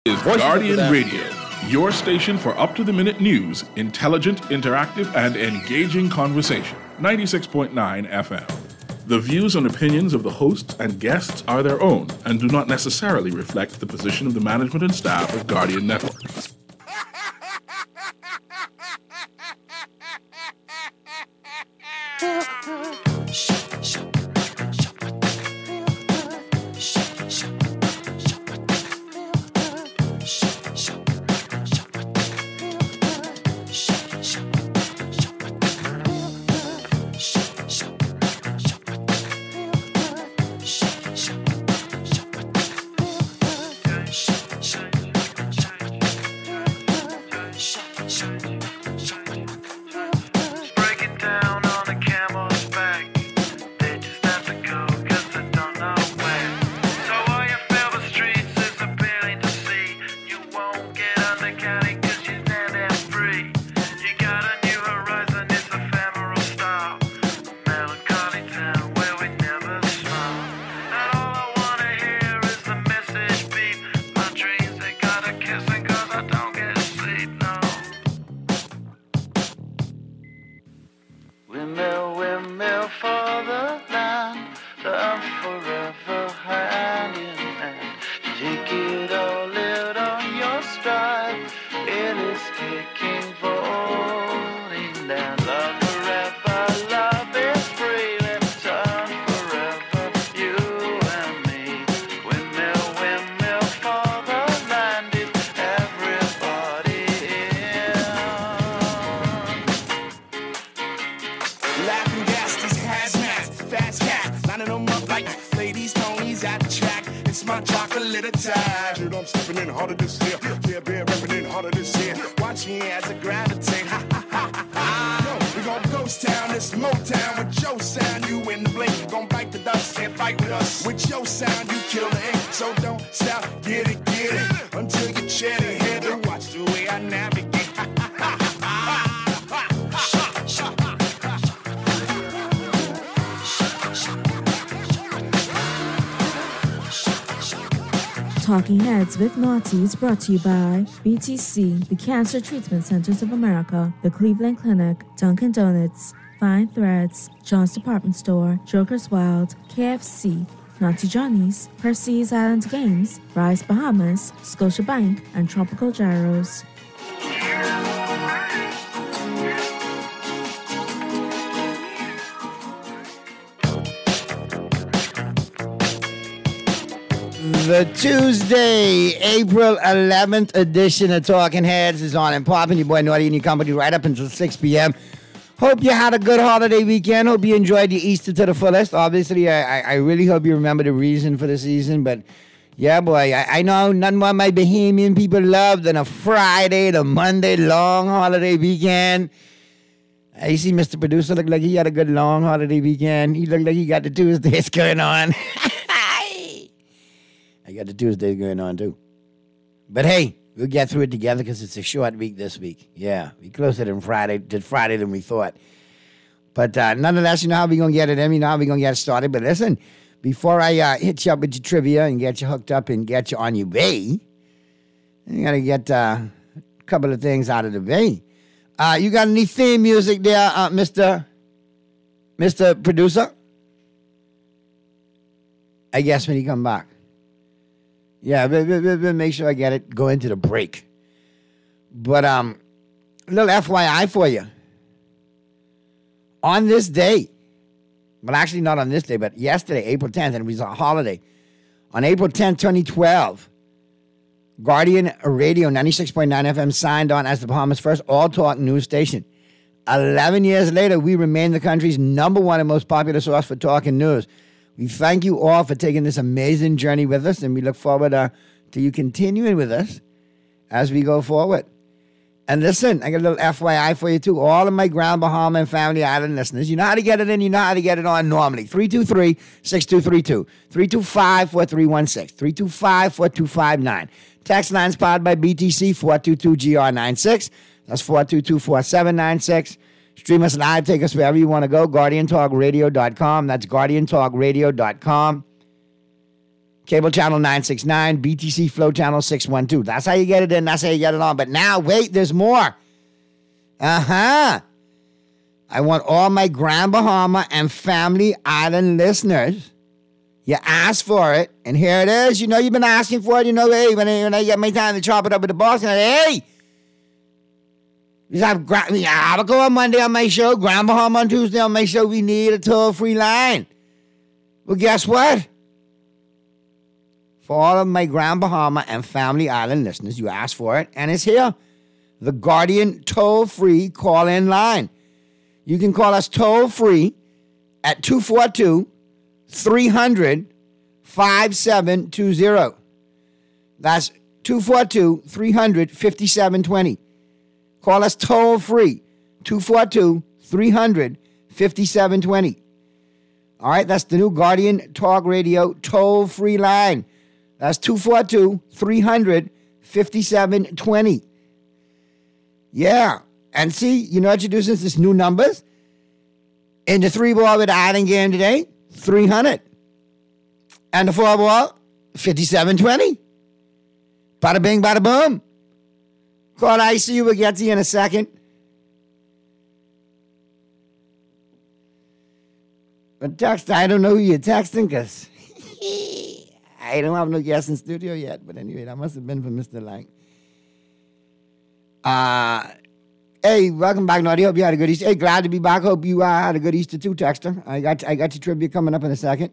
Is Guardian Radio, your station for up-to-the-minute news, intelligent, interactive, and engaging conversation. 96.9 FM. The views and opinions of the hosts and guests are their own and do not necessarily reflect the position of the management and staff of Guardian Network. Talking Heads with Naughty is brought to you by BTC, the Cancer Treatment Centers of America, the Cleveland Clinic, Dunkin' Donuts, Fine Threads, John's Department Store, Joker's Wild, KFC, Naughty Johnny's, Percy's Island Games, Rise Bahamas, Scotiabank, and Tropical Gyros. The Tuesday, April 11th edition of Talking Heads is on and popping. Your boy Naughty and your company right up until 6 p.m. Hope you had a good holiday weekend. Hope you enjoyed your Easter to the fullest. Obviously, I really hope you remember the reason for the season. But, yeah, boy, I know nothing more my Bahamian people love than a Friday to Monday long holiday weekend. You see Mr. Producer look like he had a good long holiday weekend. He looked like he got the Tuesdays going on. I got the Tuesdays going on, too. But, hey, we'll get through it together because it's a short week this week. Yeah, we closer than Friday than we thought. But nonetheless, you know how we're going to get it in. You know how we're going to get started. But listen, before I hit you up with your trivia and get you hooked up and get you on your way, I got to get a couple of things out of the way. You got any theme music there, Mr. Producer? I guess when you come back. Yeah, we'll make sure I get it. Go into the break. But a little FYI for you. On this day, well, actually not on this day, but yesterday, April 10th, and it was a holiday. On April 10th, 2012, Guardian Radio 96.9 FM signed on as the Bahamas' first all-talk news station. 11 years later, we remain the country's #1 and most popular source for talking news. We thank you all for taking this amazing journey with us, and we look forward to you continuing with us as we go forward. And listen, I got a little FYI for you, too. All of my Grand Bahama and Family Island listeners, you know how to get it in, you know how to get it on normally. 323-6232, 325-4316, 325-4259. Text lines powered by BTC, 422-GR96. That's 422-4796. Stream us live. Take us wherever you want to go. GuardianTalkRadio.com. That's GuardianTalkRadio.com. Cable channel 969, BTC Flow channel 612. That's how you get it in. That's how you get it on. But now, wait, there's more. I want all my Grand Bahama and Family Island listeners. You asked for it, and here it is. You know you've been asking for it. You know, hey, when I get my time to chop it up with the boss, and hey, I will go on Monday on my show, Grand Bahama on Tuesday on my show. We need a toll-free line. Well, guess what? For all of my Grand Bahama and Family Island listeners, you asked for it, and it's here. The Guardian toll-free call-in line. You can call us toll-free at 242-300-5720. That's 242-300-5720. Call us toll-free, 242-300-5720. All right, that's the new Guardian Talk Radio toll-free line. That's 242-300-5720. Yeah. And see, you know what you do since it's new numbers? In the 3-ball with the Island game today, 300. And the 4-ball, 5720. Bada bing, bada boom. Call ICU, we'll get to you in a second. But text, I don't know who you're texting because I don't have no guest in studio yet. But anyway, that must have been from Mr. Lang. Hey, welcome back, Naughty. Hope you had a good Easter. Hey, glad to be back. Hope you had a good Easter too, Texter. I got your trivia coming up in a second.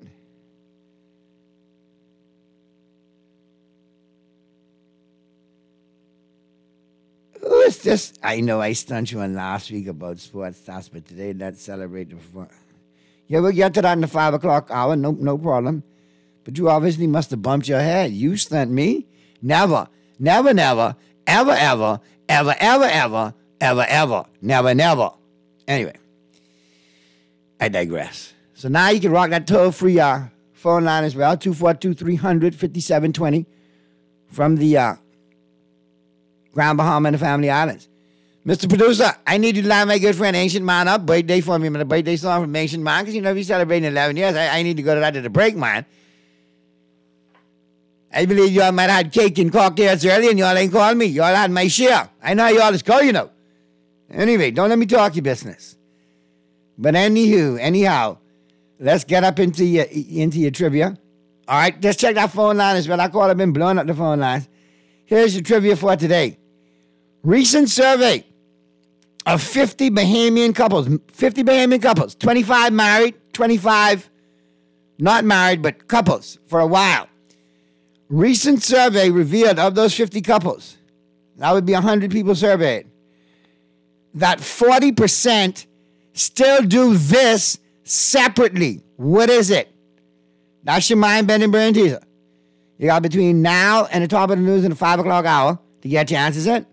Who is this? I know I stunned you on last week about sports stats, but today let's celebrate the performance. Yeah, we'll get to that in the 5 o'clock hour. No problem. But you obviously must have bumped your head. You stunned me. Never, ever, ever. Never. Anyway, I digress. So now you can rock that toll-free phone line as well, 242-300-5720 from the Grand Bahama and the Family Islands. Mr. Producer, I need you to line my good friend Ancient Man up. Birthday for me, a birthday song from Ancient Man, because you know if you're celebrating 11 years, I need to go to that at the break, man. I believe y'all might have had cake and cocktails early and y'all ain't called me. Y'all had my share. I know how y'all is called, you know. Anyway, don't let me talk your business. But anyhow, let's get up into your trivia. All right, let's check that phone line as well. I call it been blowing up the phone lines. Here's your trivia for today. Recent survey of 50 Bahamian couples. 25 married, 25 not married, but couples for a while. Recent survey revealed of those 50 couples, that would be 100 people surveyed, that 40% still do this separately. What is it? That's your mind-bending brain teaser. You got between now and the top of the news in the 5 o'clock hour to get your answers in.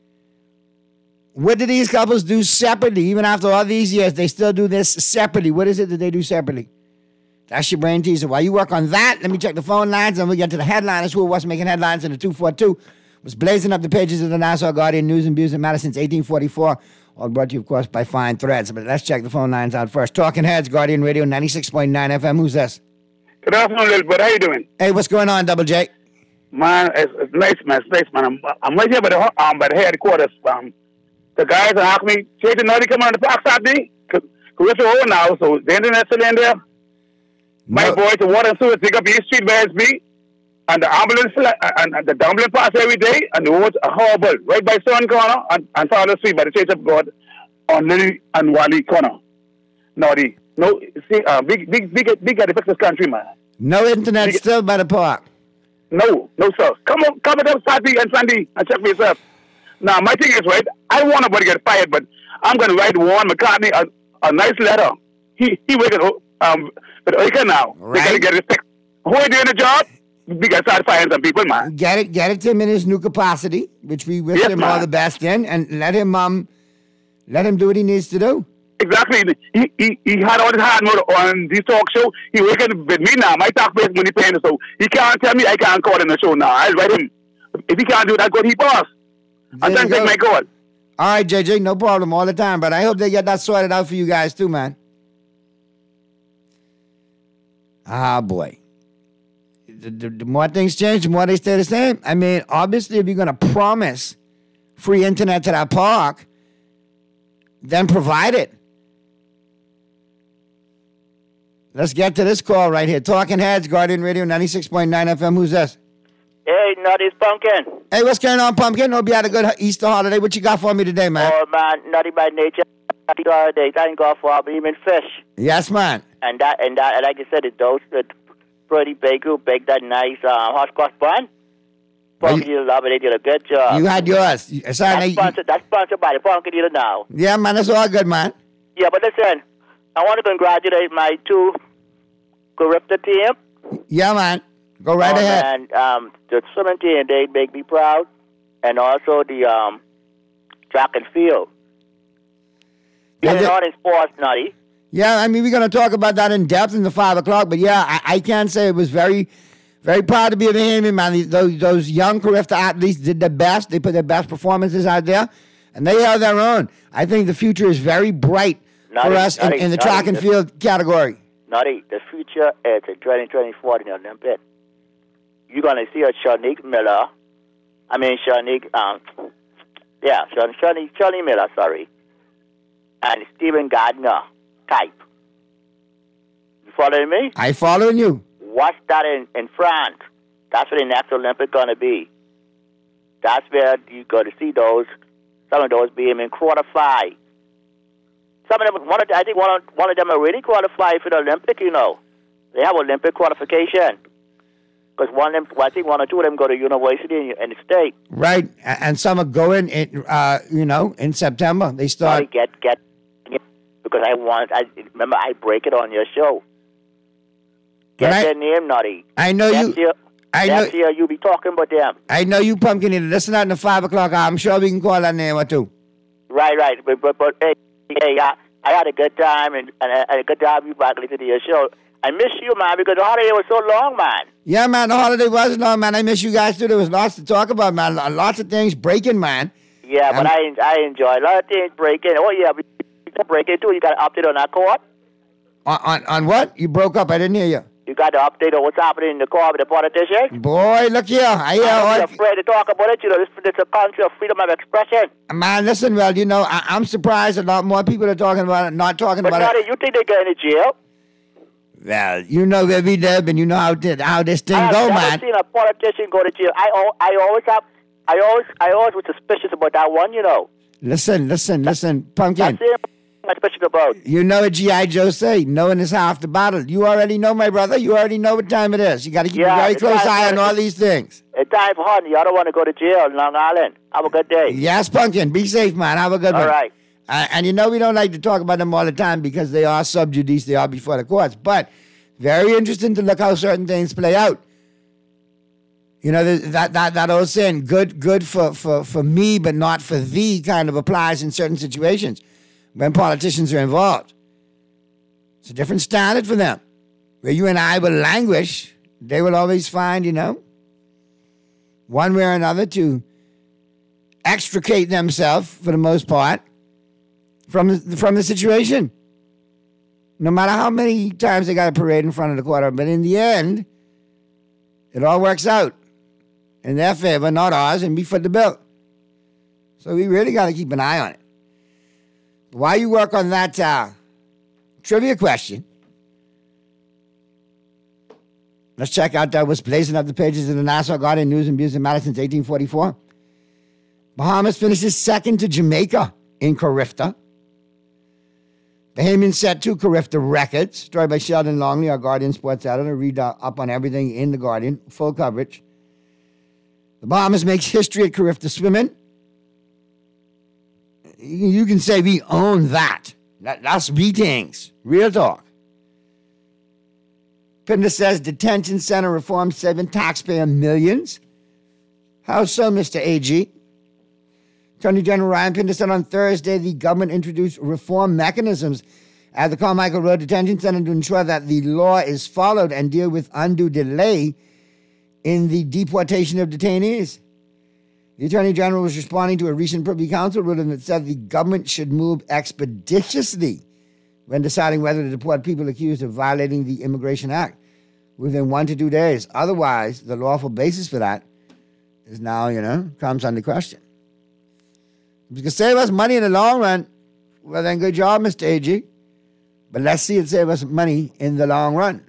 What do these couples do separately? Even after all these years, they still do this separately. What is it that they do separately? That's your brain teaser. While you work on that, let me check the phone lines and we'll get to the headliners who was making headlines in the 242. Was blazing up the pages of the Nassau Guardian News and Views in Madison since 1844. All brought to you, of course, by Fine Threads. But let's check the phone lines out first. Talking Heads, Guardian Radio, 96.9 FM. Who's this? Good afternoon, little bud. How you doing? Hey, what's going on, Double J? Man, it's nice, man. It's nice, man. I'm right here by the headquarters. The guys asked me, "Jay, did Naughty come on the park Saturday? Cause we're so old now, so the internet's still in there." My boy, the water and sewer take up East Street by SB, and the ambulance and the dumbling pass every day, and the roads are horrible. Right by Sun Corner and Fowler Street by the Church of God on Lily and Wally Corner. Naughty. No, see, big at the fix this country, man. No internet still by the park. No, sir. Come up Saturday and Sunday and check for yourself. Now, my thing is, right, I want nobody to get fired, but I'm going to write Warren McCartney a nice letter. He working with Oika now. Right. They got to get respect. Who are doing the job? We got to start firing some people, man. Get it to him in his new capacity, which we wish him all the best in, and let him do what he needs to do. Exactly. He had all this hard mode on this talk show. He working with me now. My talk base money paying, so he can't tell me I can't call in the show now. I'll write him. If he can't do that, good, he boss. I'm trying to take my call. All right, JJ, no problem all the time, but I hope they get that sorted out for you guys too, man. Ah, boy. the more things change, the more they stay the same. I mean, obviously, if you're going to promise free internet to that park, then provide it. Let's get to this call right here. Talking Heads, Guardian Radio, 96.9 FM. Who's this? Hey, Nutty's Pumpkin. Hey, what's going on, Pumpkin? Hope you had a good Easter holiday. What you got for me today, man? Oh, man, Nutty by nature. Happy holiday. Thank God for even fish. Yes, man. And that, like I said, those pretty big who baked that nice hot cross bun. Pumpkin Dealer love it. They did a good job. You had yours. That's sponsored by the Pumpkin Dealer now. Yeah, man, that's all good, man. Yeah, but listen, I want to congratulate my two Carifta team. Yeah, man. Go right ahead. And the swimming team, they make me proud. And also the track and field. Not in sports, Nutty. Yeah, I mean, we're going to talk about that in depth in the 5 o'clock. But yeah, I can say it was very, very proud to be a Bahamian, man. Those young Carifta athletes did their best. They put their best performances out there. And they held their own. I think the future is very bright for us in the track and field category. Nutty, the future is in 2024 in the Olympics. You're going to see a Shanique Miller. Shani Miller, sorry. And Stephen Gardner type. You following me? I following you. Watch that in France. That's where the next Olympic going to be. That's where you're going to see some of those being in quarterfinal. Some of them, I think one of them already qualified for the Olympic, you know. They have Olympic qualification. Because I think one or two of them go to university in the state. Right, and some are going, in September. They start. Get because I remember I break it on your show. Get their name, Nutty. I know next you. Next year you'll be talking about them. I know you, Pumpkin Eater. Listen out in the 5 o'clock. I'm sure we can call that name or two. Right. But hey, I had a good time and a good time you back listening to your show. I miss you, man, because the holiday was so long, man. Yeah, man, the holiday was long, man. I miss you guys, too. There was lots to talk about, man. Lots of things breaking, man. Yeah, but I enjoy a lot of things breaking. Oh, yeah, we can break it, too. You got an update on that court? On what? You broke up. I didn't hear you. You got the update on what's happening in the court with the politicians? Boy, look here. I'm afraid to talk about it. You know, it's a country of freedom of expression. Man, listen, well, you know, I'm surprised a lot more people are talking about it, not talking about it. But you think they're going to jail? Well, you know where we live, and you know how this thing go, man. I've never seen a politician go to jail. I always was suspicious about that one, you know. Listen, Pumpkin. That's I'm suspicious about. You know what G.I. Joe say, knowing is half the battle. You already know, my brother. You already know what time it is. You got to keep a very close eye on all these things. It's time for honey. I don't want to go to jail in Long Island. Have a good day. Yes, Pumpkin. Be safe, man. Have a good one. All right. And you know we don't like to talk about them all the time because they are sub judice, they are before the courts. But very interesting to look how certain things play out. You know, that old saying, good for me but not for thee kind of applies in certain situations when politicians are involved. It's a different standard for them. Where you and I will languish, they will always find, you know, one way or another to extricate themselves, for the most part, from the situation. No matter how many times they got a parade in front of the court, but in the end, it all works out in their favor, not ours, and we foot the bill. So we really got to keep an eye on it. While you work on that trivia question, let's check out what's blazing up the pages of the Nassau Guardian News and Views in Madison since 1844. Bahamas finishes second to Jamaica in Carifta. Bahamians set 2 Carifta records. Story by Sheldon Longley, our Guardian sports editor. Read up on everything in the Guardian. Full coverage. The Bahamas makes history at Carifta swimming. You can say we own that. That's beatings. Real talk. Pinder says detention center reform saving taxpayer millions. How so, Mr. AG? Attorney General Ryan Pinder said on Thursday the government introduced reform mechanisms at the Carmichael Road Detention Center to ensure that the law is followed and deal with undue delay in the deportation of detainees. The Attorney General was responding to a recent Privy Council ruling that said the government should move expeditiously when deciding whether to deport people accused of violating the Immigration Act. within 1 to 2 days. Otherwise, the lawful basis for that is now, comes under question. If you can save us money in the long run, well then good job, Mr. AG. But let's see it save us money in the long run.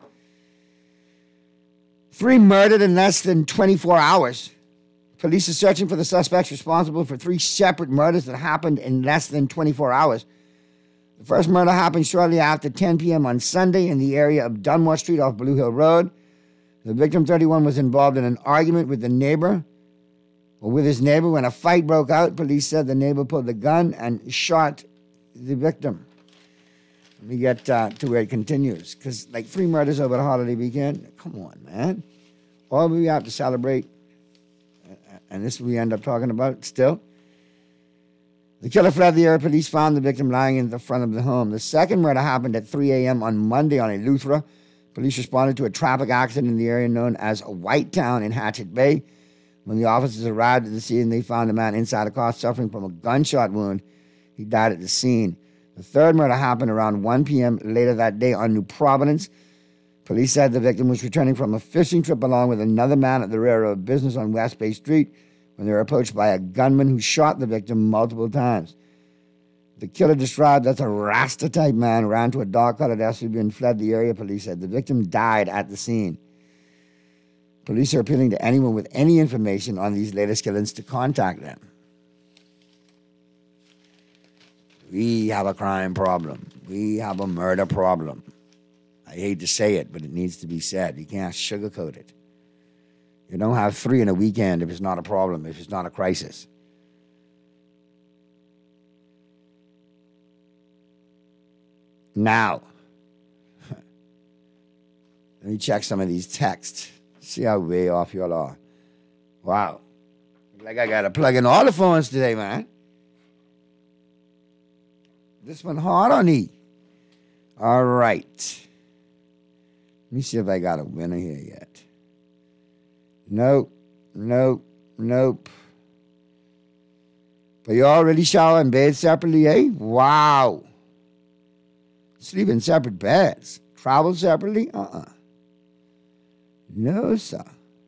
3 murdered in less than 24 hours. Police are searching for the suspects responsible for 3 separate murders that happened in less than 24 hours. The first murder happened shortly after 10 p.m. on Sunday in the area of Dunmore Street off Blue Hill Road. The victim, 31, was involved in an argument with his neighbor when a fight broke out. Police said the neighbor pulled the gun and shot the victim. Let me get to where it continues. Because, 3 murders over the holiday weekend. Come on, man. All we have to celebrate, and this we end up talking about still. The killer fled the area. Police found the victim lying in the front of the home. The second murder happened at 3 a.m. on Monday on Eleuthera. Police responded to a traffic accident in the area known as White Town in Hatchet Bay. When the officers arrived at the scene, they found a man inside a car suffering from a gunshot wound. He died at the scene. The third murder happened around 1 p.m. later that day on New Providence. Police said the victim was returning from a fishing trip along with another man at the railroad business on West Bay Street when they were approached by a gunman who shot the victim multiple times. The killer, described as a Rasta-type man, ran to a dark-colored SUV and fled the area, police said. The victim died at the scene. Police are appealing to anyone with any information on these latest killings to contact them. We have a crime problem. We have a murder problem. I hate to say it, but it needs to be said. You can't sugarcoat it. You don't have 3 in a weekend if it's not a problem, if it's not a crisis. Now, let me check some of these texts. See how way off y'all are. Wow. Like I got to plug in all the phones today, man. This one hard on E. All right. Let me see if I got a winner here yet. Nope. But you already shower in bed separately, eh? Wow. Sleep in separate beds. Travel separately? No, sir.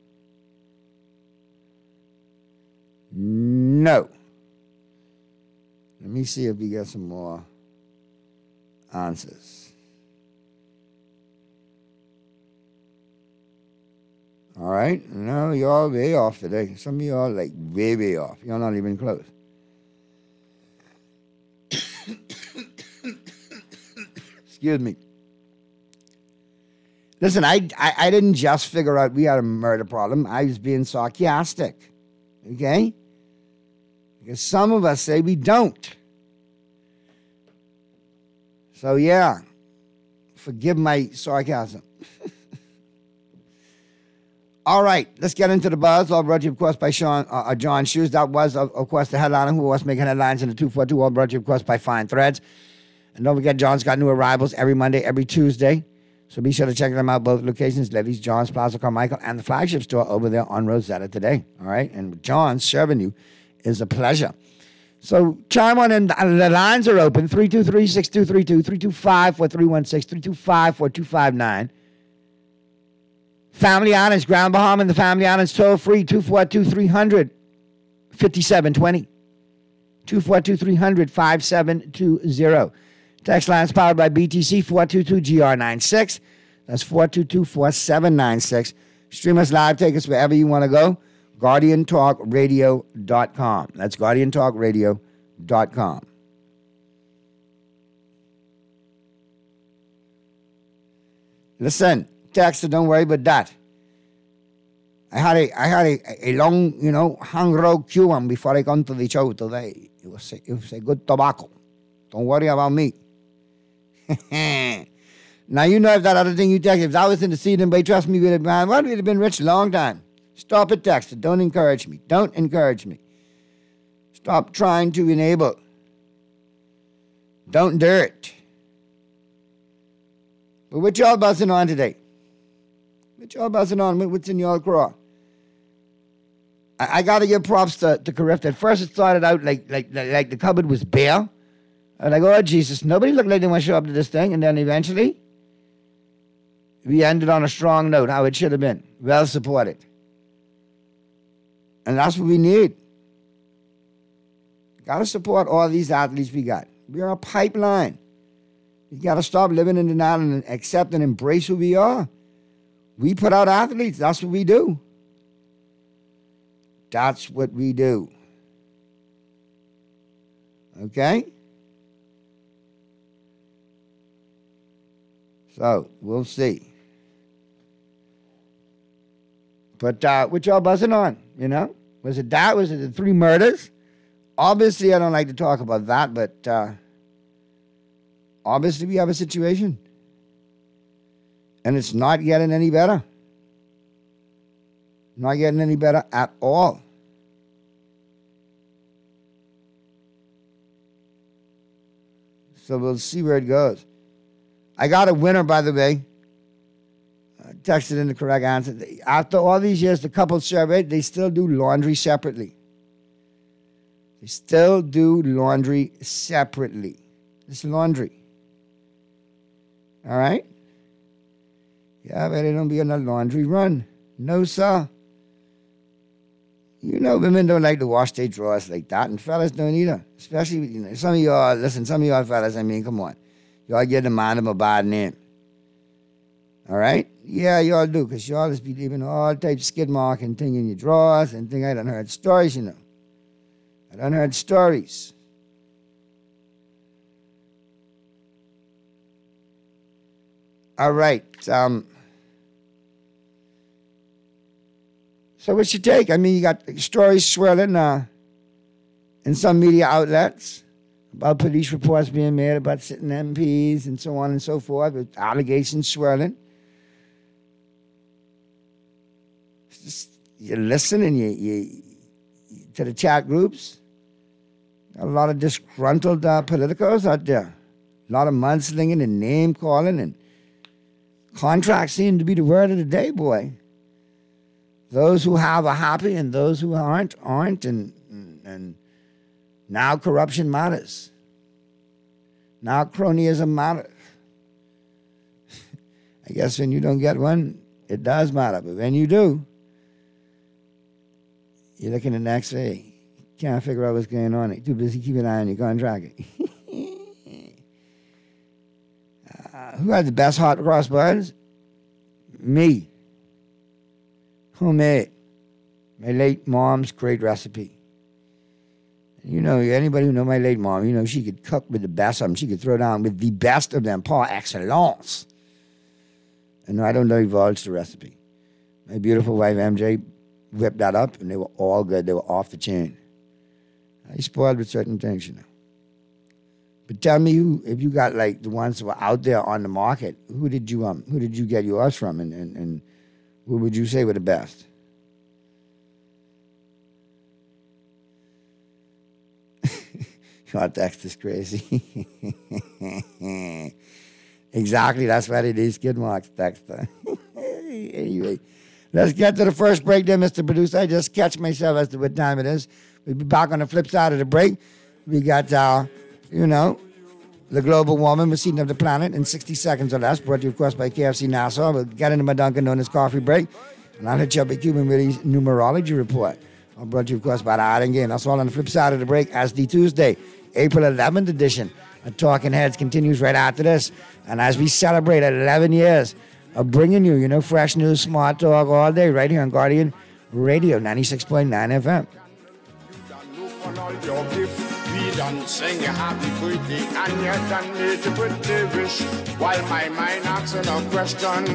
No. Let me see if we get some more answers. All right? No, y'all way off today. Some of y'all way off. Y'all not even close. Excuse me. Listen, I didn't just figure out we had a murder problem. I was being sarcastic. Okay? Because some of us say we don't. So, yeah. Forgive my sarcasm. All right, let's get into the buzz. All brought to you, of course, by John Shoes. That was, of course, the headliner who was making headlines in the 242. All brought to you, of course, by Fine Threads. And don't forget, John's got new arrivals every Monday, every Tuesday. So be sure to check them out, both locations, Levy's, John's, Plaza Carmichael, and the flagship store over there on Rosetta today. All right? And John serving you is a pleasure. So chime on in. The lines are open, 323-6232, 325-4316, 325-4259. Family Islands, Grand Bahama and the Family Islands, toll-free, 242-300-5720. 242-300-5720. Text lines powered by BTC, 422-GR96. That's 422-4796. Stream us live. Take us wherever you want to go. GuardianTalkRadio.com. That's GuardianTalkRadio.com. Listen, text, don't worry about that. I had a long, hang road queuing before I come to the show today. It was a good tobacco. Don't worry about me. Now, if that other thing you text, if that was in the seed, anybody trust me, we'd have been rich a long time. Stop it, text. Don't encourage me. Don't encourage me. Stop trying to enable. Don't do it. But what y'all buzzing on today? What y'all buzzing on? What's in y'all craw? I got to give props to Carifta. At first, it started out like the cupboard was bare. I'm like, oh, Jesus, nobody looked like they want to show up to this thing. And then eventually, we ended on a strong note, how it should have been. Well supported. And that's what we need. Got to support all these athletes we got. We're a pipeline. We got to stop living in denial and accept and embrace who we are. We put out athletes. That's what we do. That's what we do. Okay? So, we'll see. But what y'all buzzing on, you know? Was it that? Was it the 3 murders? Obviously, I don't like to talk about that, but obviously we have a situation. And it's not getting any better. Not getting any better at all. So we'll see where it goes. I got a winner, by the way. I texted in the correct answer. After all these years, the couple surveyed, they still do laundry separately. They still do laundry separately. It's laundry. All right? Yeah, but they don't be on a laundry run. No, sir. You know, women don't like to wash their drawers like that, and fellas don't either. Especially, you know, some of y'all fellas, I mean, come on. Y'all get the mind of a bad name. All right? Yeah, y'all do, because y'all just be leaving all types of skid mark and thing in your drawers and thing. I done heard stories, you know. I done heard stories. All right. So what's your take? I mean, you got stories swirling in some media outlets about police reports being made about sitting MPs and so on and so forth, with allegations swirling. Just, you listen and you to the chat groups. A lot of disgruntled politicos out there. A lot of mudslinging and name calling, and contracts seem to be the word of the day, boy. Those who have are happy, and those who aren't, and now corruption matters. Now cronyism matters. I guess when you don't get one, it does matter. But when you do, you're looking at the next day. Can't figure out what's going on. You're too busy keeping an eye on your contract. Who had the best hot cross buns? Me. Homemade. My late mom's great recipe. You know, anybody who know my late mom, you know, she could cook with the best of them. She could throw down with the best of them, par excellence. And I don't divulge the recipe. My beautiful wife, MJ, whipped that up, and they were all good. They were off the chain. I spoiled with certain things, you know. But tell me, if you got like the ones that were out there on the market, who did you get yours from, and who would you say were the best? Your text is crazy. Exactly, that's why they need skid marks, texter. Anyway, let's get to the first break there, Mr. Producer. I just catch myself as to what time it is. We'll be back on the flip side of the break. We got, the global warming, receding of the planet in 60 seconds or less, brought to you, of course, by KFC Nassau. We'll get into my Dunkin' Donuts coffee break, and I'll hit you up with Cuban Willie's numerology report. I'll brought to you, of course, by the Iron Game. That's all on the flip side of the break as the Tuesday, April 11th edition of Talking Heads continues right after this. And as we celebrate 11 years of bringing you, fresh news, smart talk all day right here on Guardian Radio 96.9 FM. We done sing a happy birthday and you done made a birthday wish while my mind asking a question.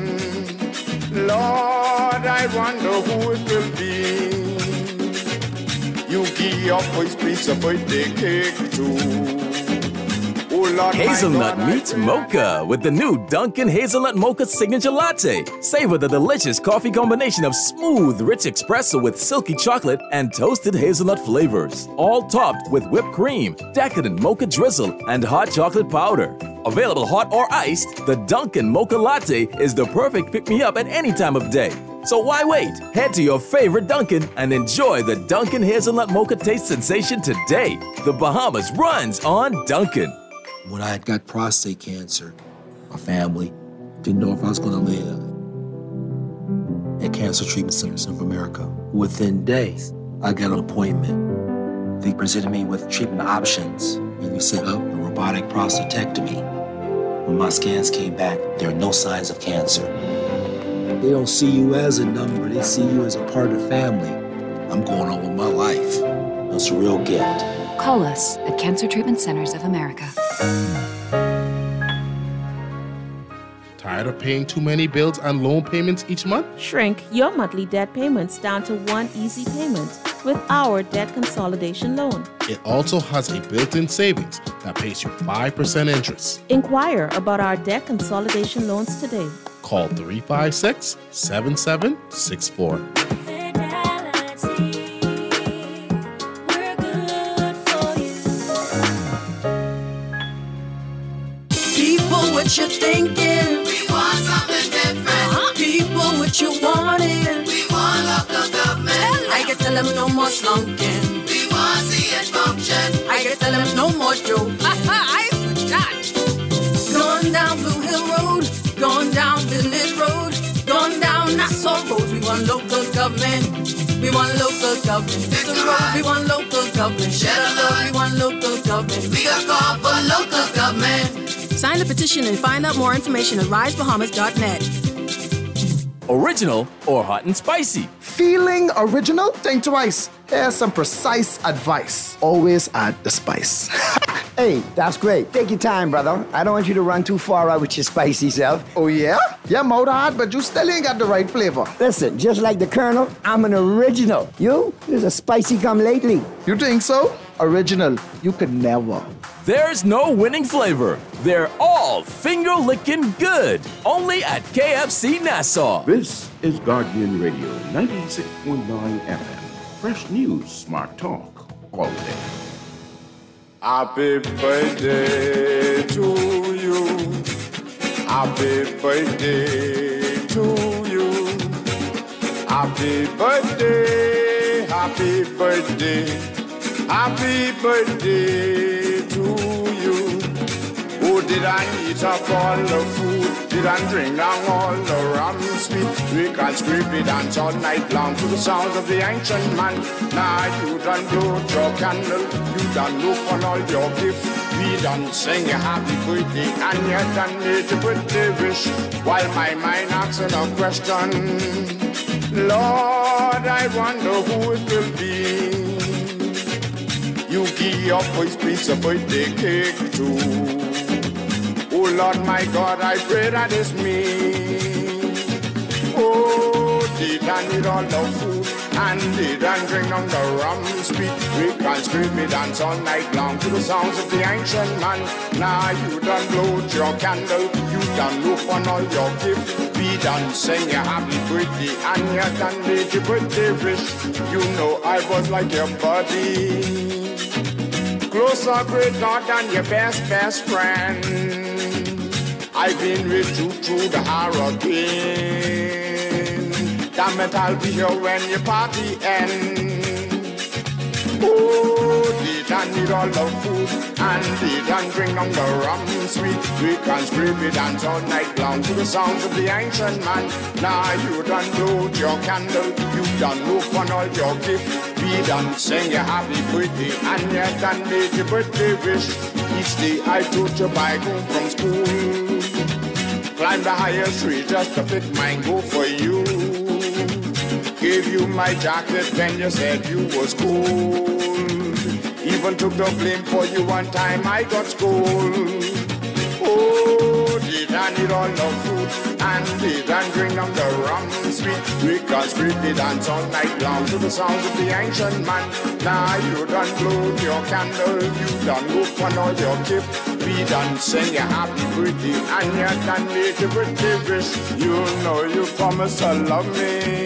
Lord, I wonder who it will be. You give your first piece of birthday cake too. Oh Lord, Hazelnut meets mocha with the new Dunkin' Hazelnut Mocha Signature Latte. Savor the delicious coffee combination of smooth, rich espresso with silky chocolate and toasted hazelnut flavors. All topped with whipped cream, decadent mocha drizzle, and hot chocolate powder. Available hot or iced, the Dunkin' Mocha Latte is the perfect pick-me-up at any time of day. So why wait? Head to your favorite Dunkin' and enjoy the Dunkin' Hazelnut Mocha taste sensation today. The Bahamas runs on Dunkin'. When I had got prostate cancer, my family, Didn't know if I was going to live. At Cancer Treatment Centers of America, within days, I got an appointment. They presented me with treatment options, and we set up a robotic prostatectomy. When my scans came back, there are no signs of cancer. They don't see you as a number, they see you as a part of the family. I'm going on with my life. It's a real gift. Call us at Cancer Treatment Centers of America. Tired of paying too many bills and loan payments each month? Shrink your monthly debt payments down to one easy payment with our debt consolidation loan. It also has a built-in savings that pays you 5% interest. Inquire about our debt consolidation loans today. Call 356-7764. What you thinking? We want something different. People, what you wanting? We want local government. I can tell them no more slunking. We want see it function. I can tell them no more joke. I forgot. Going down Blue Hill Road, going down Village Road, going down Nassau Road. We want local government. We want local government. The road, we want local government. Share the love, we want local government. We got call for local government. Sign the petition and find out more information at risebahamas.net. Original or hot and spicy? Feeling original? Think twice. Here's some precise advice. Always add the spice. Hey, that's great. Take your time, brother. I don't want you to run too far out with your spicy self. Oh, yeah? Yeah, mouth hard, but you still ain't got the right flavor. Listen, just like the Colonel, I'm an original. You? There's a spicy come lately. You think so? Original. You could never. There's no winning flavor. They're all finger-licking good. Only at KFC Nassau. This is Guardian Radio, 96.9 FM. Fresh news, smart talk, all day. Happy birthday to you. Happy birthday to you. Happy birthday, happy birthday, happy birthday to you. Oh, did I eat up all the food? Did I drink down all the rum sweet? We can scrape it dance all night long to the sounds of the ancient man. Now you done blow your candle, you done look on all your gifts. We done sing a happy birthday and you done made your birthday wish. While my mind asking a question, Lord, I wonder who it will be. You give your first piece of birthday cake too. Oh Lord, my God, I pray that it's me. Oh, did I need all the food and did I drink on the rum sweet? We can scream me dance all night long to the sounds of the ancient man. Now you done blowed your candle, you done look on all your gifts. We done sing your happy birthday and you done made your birthday wish. You know I was like your buddy, closer, greater than your best friend. I've been with you through the hurricane. Damn it, I'll be here when your party ends. Oh, did I need all the food and did I drink on the rum sweet? We can scrape it dance all night long to the sounds of the ancient man. Now you done blowed your candle, you done look on all your gifts. We done sing your happy birthday and you done made your birthday wish. Each day I told you by home from school, climb the highest tree just to pick mine go for you. Gave you my jacket when you said you was cool. Even took the blame for you one time I got schooled. Oh, did I need all the food and did I drink on the rum sweet? We can scrape the dance all night long to the sounds of the ancient man. Now you done blowed your candle, you done look on all your gifts. We done sing a happy birthday and you done made your birthday wish. You know you promised to love me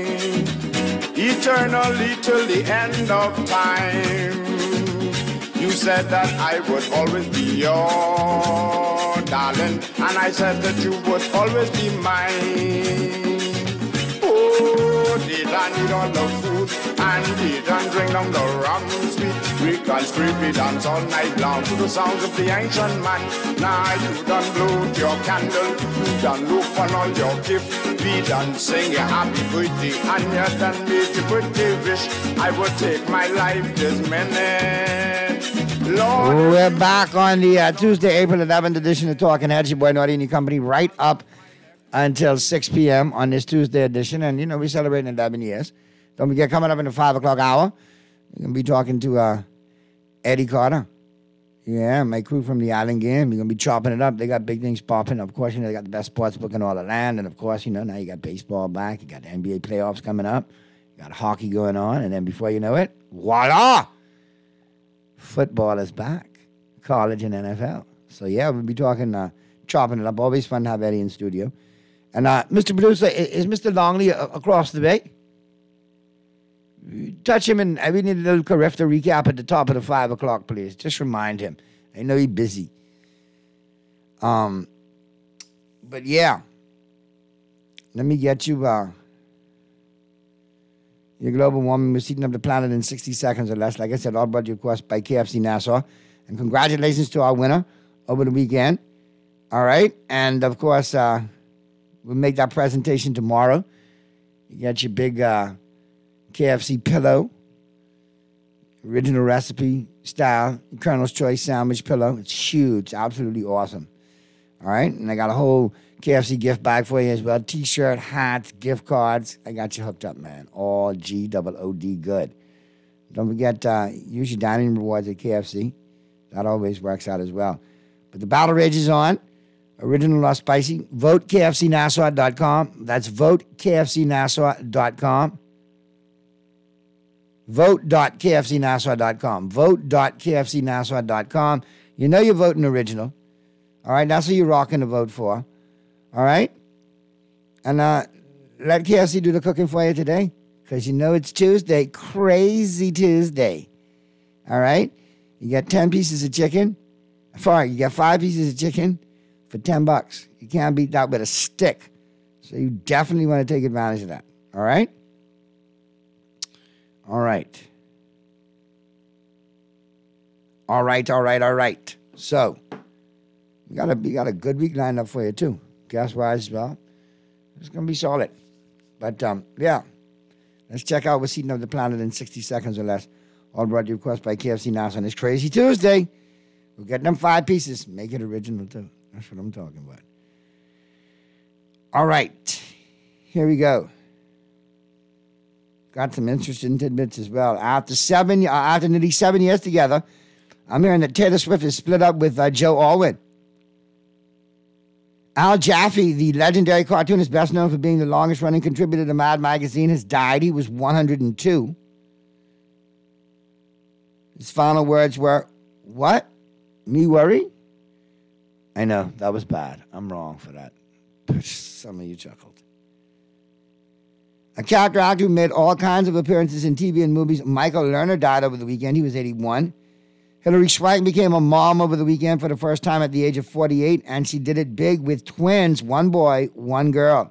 eternally till the end of time. You said that I would always be your darling, and I said that you would always be mine. Oh, didn't eat all the food and didn't drink down the rum sweet. We can scrape dance all night long to the sounds of the ancient man. Now you done blow your candle, you done look on all your gift. We done sing a happy birthday and you done make your birthday wish. I would take my life this minute. Lord. We're back on the Tuesday, April 11th edition of Talking Heads. Your boy Naughty and your company right up until 6 p.m. on this Tuesday edition. And, you know, we're celebrating 11 years. Don't forget, coming up in the 5 o'clock hour, we're going to be talking to Eddie Carter. Yeah, my crew from the Island Game. We're going to be chopping it up. They got big things popping. Of course, you know, they got the best sports book in all the land. And, of course, you know, now you got baseball back. You got the NBA playoffs coming up. You got hockey going on. And then before you know it, voila! Football is back. College and NFL. So, yeah, we'll be talking, chopping it up. Always fun to have Eddie in studio. And, Mr. Producer, is Mr. Longley across the bay? Touch him, and we need a little Carifta recap at the top of the 5 o'clock, please. Just remind him. I know he's busy. But, yeah. Let me get you your global warming. We're heating up the planet in 60 seconds or less. Like I said, all brought to you, of course, by KFC Nassau. And congratulations to our winner over the weekend. All right? And, of course, we'll make that presentation tomorrow. You got your big KFC pillow. Original recipe style. Colonel's Choice sandwich pillow. It's huge. Absolutely awesome. All right? And I got a whole KFC gift bag for you as well. T-shirt, hats, gift cards. I got you hooked up, man. All G-O-O-D good. Don't forget, use your dining rewards at KFC. That always works out as well. But the battle rage is on. Original or spicy. Vote KFCNassau.com. That's votekfcnassau.com. Vote.kfcnassau.com. Vote.kfcnassau.com. You know you're voting original. All right? That's what you're rocking the vote for. All right? And let KFC do the cooking for you today, because you know it's Tuesday. Crazy Tuesday. All right? You got 10 pieces of chicken. You got 5 pieces of chicken for $10. You can't beat that with a stick. So you definitely want to take advantage of that. All right? All right. All right. So, we got a good week lined up for you, too. Gas-wise as well. It's going to be solid. But, yeah. Let's check out what's heating up the planet in 60 seconds or less. All brought to you, of course, by KFC Nassau on this Crazy Tuesday. We'll get them 5 pieces. Make it original, too. That's what I'm talking about. All right. Here we go. Got some interesting tidbits as well. After nearly 7 years together, I'm hearing that Taylor Swift is split up with Joe Alwyn. Al Jaffe, the legendary cartoonist best known for being the longest-running contributor to Mad Magazine, has died. He was 102. His final words were, "What? Me worry?" I know, that was bad. I'm wrong for that. Some of you chuckled. A character actor who made all kinds of appearances in TV and movies, Michael Lerner, died over the weekend. He was 81. Hilary Swank became a mom over the weekend for the first time at the age of 48, and she did it big with twins, 1 boy, 1 girl.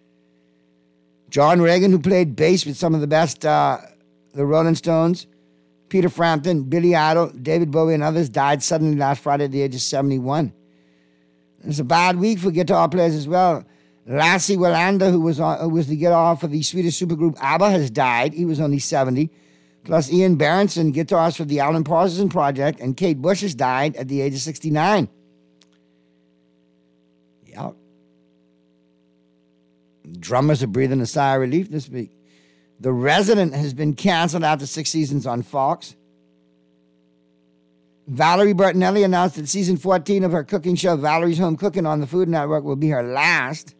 John Reagan, who played bass with some of the best, the Rolling Stones, Peter Frampton, Billy Idol, David Bowie, and others, died suddenly last Friday at the age of 71. It's a bad week for guitar players as well. Lasse Wellander, who was the guitar for the Swedish supergroup ABBA, has died. He was only 70. Plus Ian Berenson, guitarist for the Alan Parsons Project, and Kate Bush has died at the age of 69. Yep. Drummers are breathing a sigh of relief this week. The Resident has been canceled after 6 seasons on Fox. Valerie Bertinelli announced that season 14 of her cooking show, Valerie's Home Cooking on the Food Network, will be her last.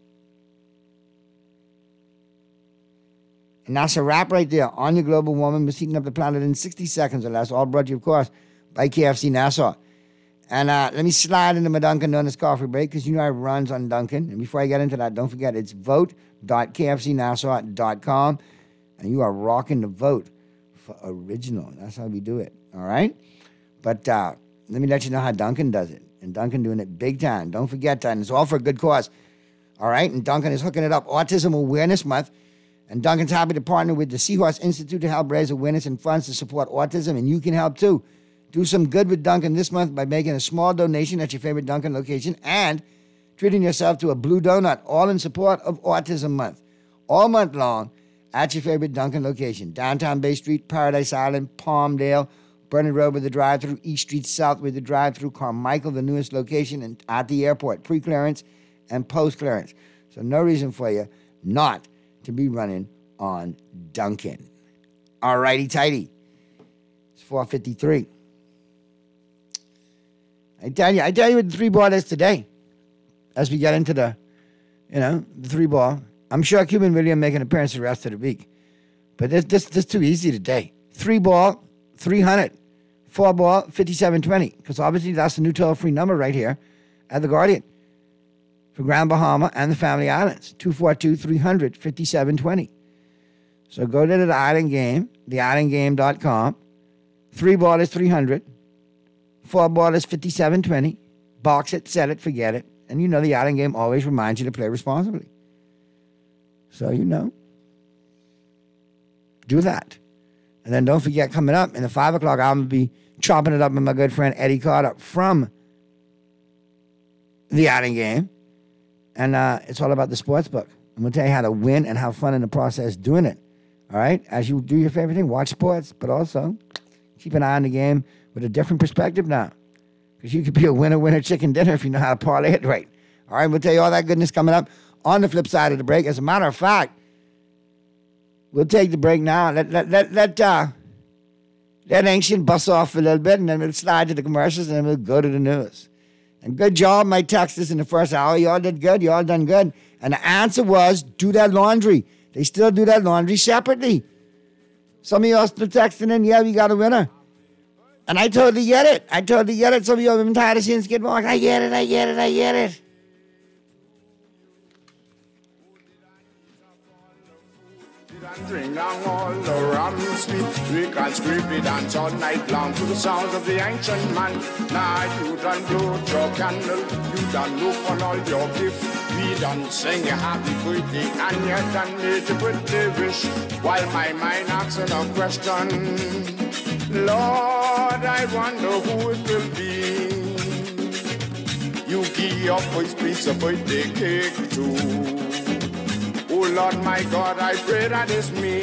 And that's a wrap right there on your global warming. We're heating up the planet in 60 seconds or less. All brought to you, of course, by KFC Nassau. And let me slide into my Dunkin' Donuts coffee break, because you know I runs on Dunkin'. And before I get into that, don't forget, it's vote.kfcnassau.com. And you are rocking the vote for original. That's how we do it, all right? But let me let you know how Dunkin' does it. And Dunkin' doing it big time. Don't forget that. And it's all for a good cause, all right? And Dunkin' is hooking it up. Autism Awareness Month. And Duncan's happy to partner with the Seahorse Institute to help raise awareness and funds to support autism, and you can help too. Do some good with Duncan this month by making a small donation at your favorite Duncan location and treating yourself to a blue donut, all in support of Autism Month. All month long at your favorite Duncan location. Downtown Bay Street, Paradise Island, Palmdale, Burnett Road with the drive-thru, East Street South with the drive-thru, Carmichael, the newest location, and at the airport, pre-clearance and post-clearance. So no reason for you not to be running on Duncan. All righty, tighty. It's 4:53. I tell you what the 3-ball is today. As we get into the 3-ball. I'm sure Cuban William make an appearance the rest of the week. But this too easy today. 3-ball, 300. 4-ball, 5720. Because obviously that's the new toll-free number right here at the Guardian for Grand Bahama and the Family Islands. 242-300-5720. So go to the Island Game, theislandgame.com. 3-ball is 300. 4-ball is 5720. Box it, set it, forget it. And the Island Game always reminds you to play responsibly. So, do that. And then don't forget, coming up in the 5 o'clock, I'm going to be chopping it up with my good friend Eddie Carter from the Island Game. And it's all about the sports book. I'm going to tell you how to win and have fun in the process doing it. All right? As you do your favorite thing, watch sports, but also keep an eye on the game with a different perspective now. Because you could be a winner chicken dinner if you know how to parlay it right. All right? We'll tell you all that goodness coming up on the flip side of the break. As a matter of fact, we'll take the break now. Let Ancient bust off a little bit, and then we'll slide to the commercials, and then we'll go to the news. And good job, my texters in the first hour. You all did good. You all done good. And the answer was, do that laundry. They still do that laundry separately. Some of you all still texting in, yeah, we got a winner. And I totally get it. Some of you have been tired of seeing skid marks. I get it. Drink down all the rum sweet. We can scrape it dance all night long to the sounds of the ancient man. Now you done blow your candle, you done look on all your gifts. We done sing a happy birthday and you done made a birthday wish. While my mind asking a question, Lord, I wonder who it will be. You give your first piece of birthday cake too. Oh Lord, my God, I pray that it's me.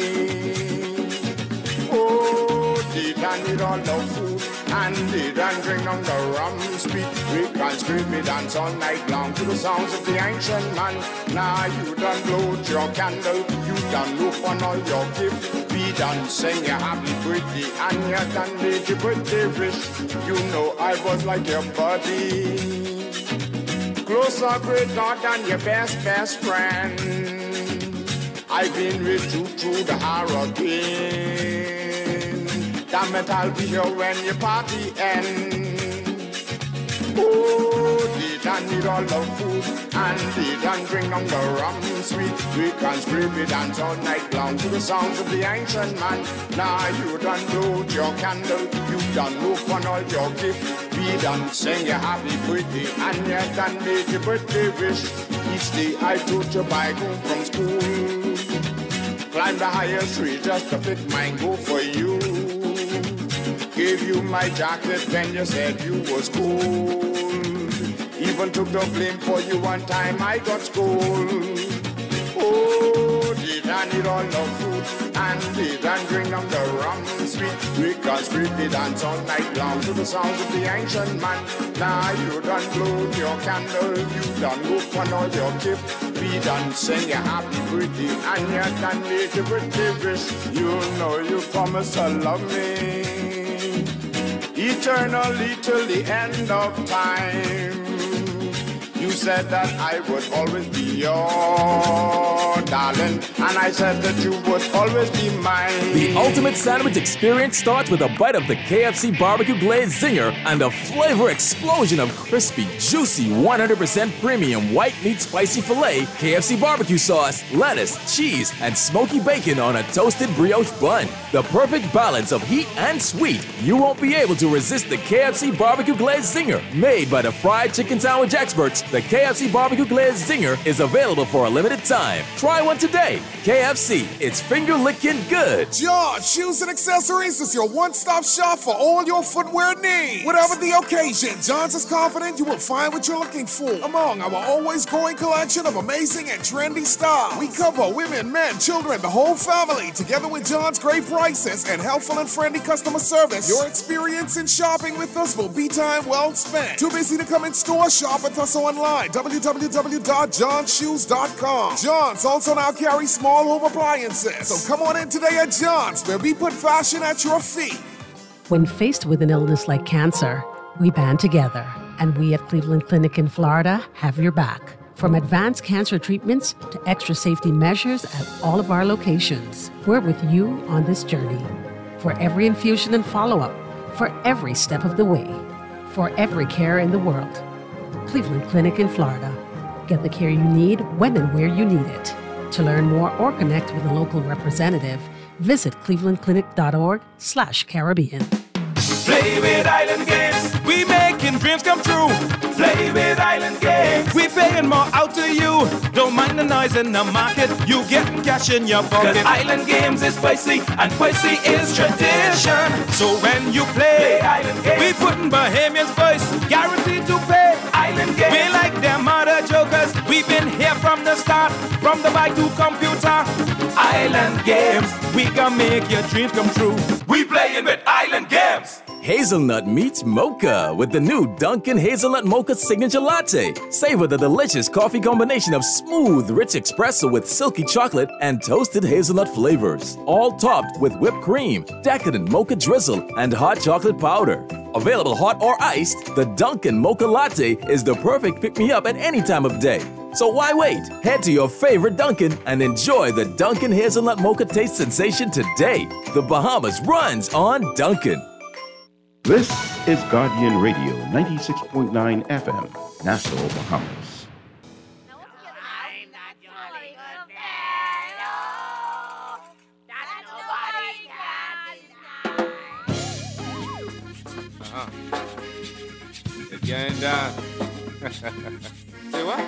Oh, they done eat all the food and they done drink on the rum sweet. We can scream me dance all night long to the sounds of the ancient man. Now you done blow your candle, you done look on all your gifts. We done sing a happy birthday and you done made your birthday wish. You know I was like your buddy, closer, greater than your best friend. I've been with you through the hurricane. Damn it, I'll be here when your party ends. Oh, they done eat all the food and they done drink on the rum sweet. We can scrape it dance all night long to the sounds of the ancient man. Now you done blow your candle, you done look on all your gifts. We done sing your happy birthday and you done made your birthday wish. Each day I told you by home from school, climb the highest tree just to pick mine, go for you. Gave you my jacket when you said you was cool. Even took the blame for you one time I got schooled. Oh, they done eat all the food and they done drink on the rum sweet. We can scrape the dance all night long to the sounds of the ancient man. Now you done blow your candle, you done look on all your gifts. We done sing a happy birthday and you done made your birthday wish. You know you promised to love me eternally till the end of time. You said that I would always be your darling, and I said that you would always be mine. The ultimate sandwich experience starts with a bite of the KFC Barbecue Glazed Zinger and a flavor explosion of crispy, juicy, 100% premium white meat spicy filet, KFC barbecue sauce, lettuce, cheese, and smoky bacon on a toasted brioche bun. The perfect balance of heat and sweet. You won't be able to resist the KFC Barbecue Glazed Zinger, made by the fried chicken sandwich experts, The KFC Barbecue Glazed Zinger is available for a limited time. Try one today. KFC, it's finger-licking good. John Shoes and Accessories is your one-stop shop for all your footwear needs. Whatever the occasion, John's is confident you will find what you're looking for among our always growing collection of amazing and trendy styles. We cover women, men, children, the whole family. Together with John's great prices and helpful and friendly customer service, your experience in shopping with us will be time well spent. Too busy to come in store? Shop with us online. www.johnshoes.com. John's also now carries small home appliances. So come on in today at John's, where we put fashion at your feet. When faced with an illness like cancer, we band together. And we at Cleveland Clinic in Florida have your back. From advanced cancer treatments to extra safety measures at all of our locations, we're with you on this journey. For every infusion and follow-up, for every step of the way, for every care in the world. Cleveland Clinic in Florida. Get the care you need when and where you need it. To learn more or connect with a local representative, visit clevelandclinic.org/Caribbean. Play with Island Games. We making dreams come true. Play with Island Games. We paying more out to you. Don't mind the noise in the market. You getting cash in your pocket. 'Cause Island Games is spicy and spicy is tradition. So when you play Island Games, we putting Bahamians first. Guaranteed to pay. Island Games. We like them other jokers. We've been here from the start. From the bike to computer. Island Games. We gonna make your dreams come true. We playing with Island Games. Hazelnut meets mocha with the new Dunkin' Hazelnut Mocha Signature Latte. Savor the delicious coffee combination of smooth, rich espresso with silky chocolate and toasted hazelnut flavors. All topped with whipped cream, decadent mocha drizzle, and hot chocolate powder. Available hot or iced, the Dunkin' Mocha Latte is the perfect pick-me-up at any time of day. So why wait? Head to your favorite Dunkin' and enjoy the Dunkin' Hazelnut Mocha taste sensation today. The Bahamas runs on Dunkin'. This is Guardian Radio, 96.9 FM, Nassau, Bahamas. It's going down. Say what?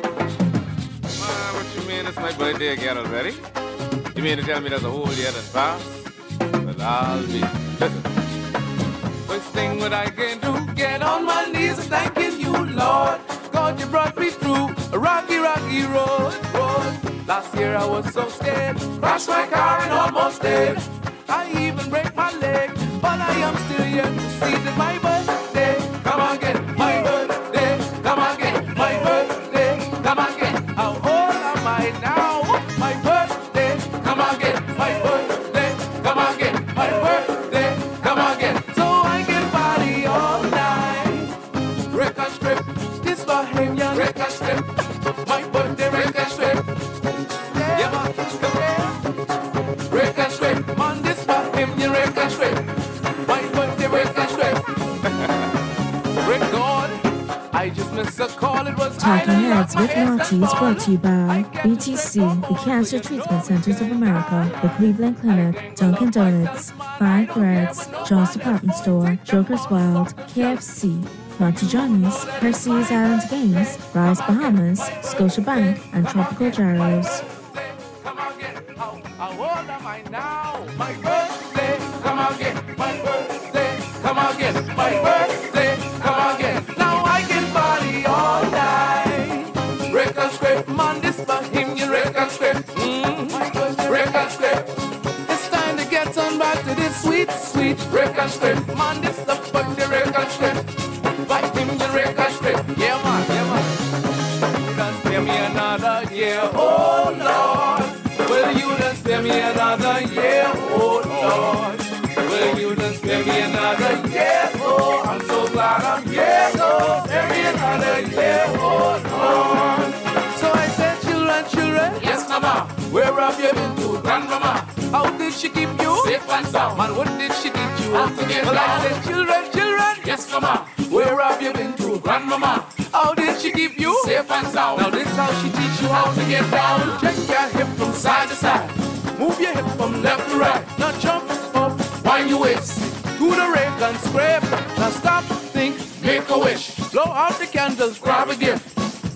What you mean it's my birthday again already? You mean to tell me there's a whole year that passed? But I'll be. Listen. First thing what I can do, get on my knees and thanking you, Lord. God, you brought me through a rocky, rocky road. Last year I was so scared, crashed my car and almost dead. I even break my leg, but I am still here to see that my birthday. Come again, my birthday. Come again, my birthday. Come again. How old am I now? My birthday. Come again, my birthday. Come again, my birthday. Come again. Record strip, my birthday record strip. Yeah, man, come here. Record strip, man, this for him, the record strip. My birthday record strip. Record, I just missed a call, it was Talking Heads with Naughty is brought to you by BTC, the Cancer Treatment Centers of America, the Cleveland Clinic, Dunkin' Donuts, Fine Threads, John's Department Store, Joker's Wild, KFC, Monty Johnny's, Hershey's Island Games, Rise Bahamas, Scotiabank, and Tropical Gyros. How old am I now? My birthday, come again. My birthday, come again. My birthday, come again. Now I can party all night. Record scrape, man, this Bahamian record scrape. Record scrape. It's time to get on back to this sweet, sweet record scrape. Man, this the birthday record scrape. Bahamian record scrape. Yeah, man, yeah, man. You done spare me another year, oh Lord. Will you done spare me another year, oh Lord? Will you done spare me another year, oh, I'm so glad I'm here, so spare me another year, oh Lord. So I said, children, yes mama, where have you been to, grandmama? How did she keep you safe and sound? Man, what did she teach you how to get down? Well, I said, children, yes mama, where have you been to, grandmama? How did she keep you safe and sound? Now this how she teach you how to get down. Check your hip from side to side. Move your hip from left to right. Now jump up, wind your waist to the rake and scrape. Now stop, think, make a wish. Blow out the candles, grab a gift.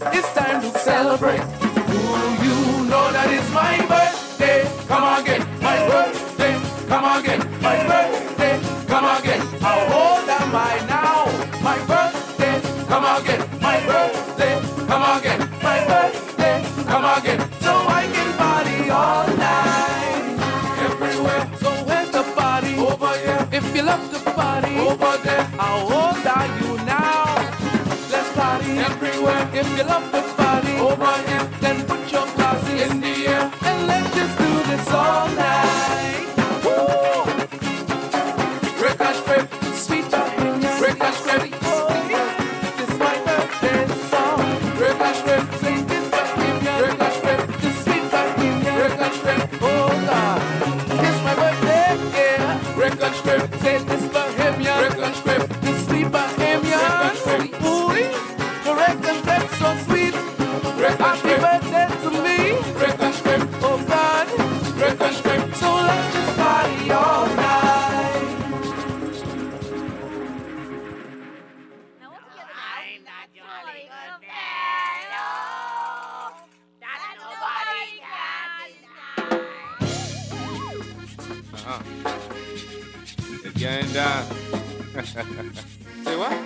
It's time to celebrate. Do you know that it's my birthday? Come again, my birthday. Come again, my birthday. Come again. How old am I now? My birthday. Come again, my birthday. Come again, my birthday. Come again. So I can party all night. Everywhere. So where's the party? Over here. If you love the party. Over there. How old are you now? Let's party everywhere. If you love the party. Over here. Then put your glasses in the air. And let's just do this all night. Woo! Break and strip. Sweet Bahamian. Break and strip. Oh yeah. This is my birthday song. Break and strip. Sing this Bahamian. Break and strip. This sweet Bahamian. Break and strip. Oh God. It's my birthday. Yeah. Break and strip. Say this Bahamian. Break and strip. This sweet Bahamian. Ooh, the break and strip so sweet. Happy birthday to me. Break and strip. Oh God. Break and strip. So let's just party all night. It's getting done. Say what?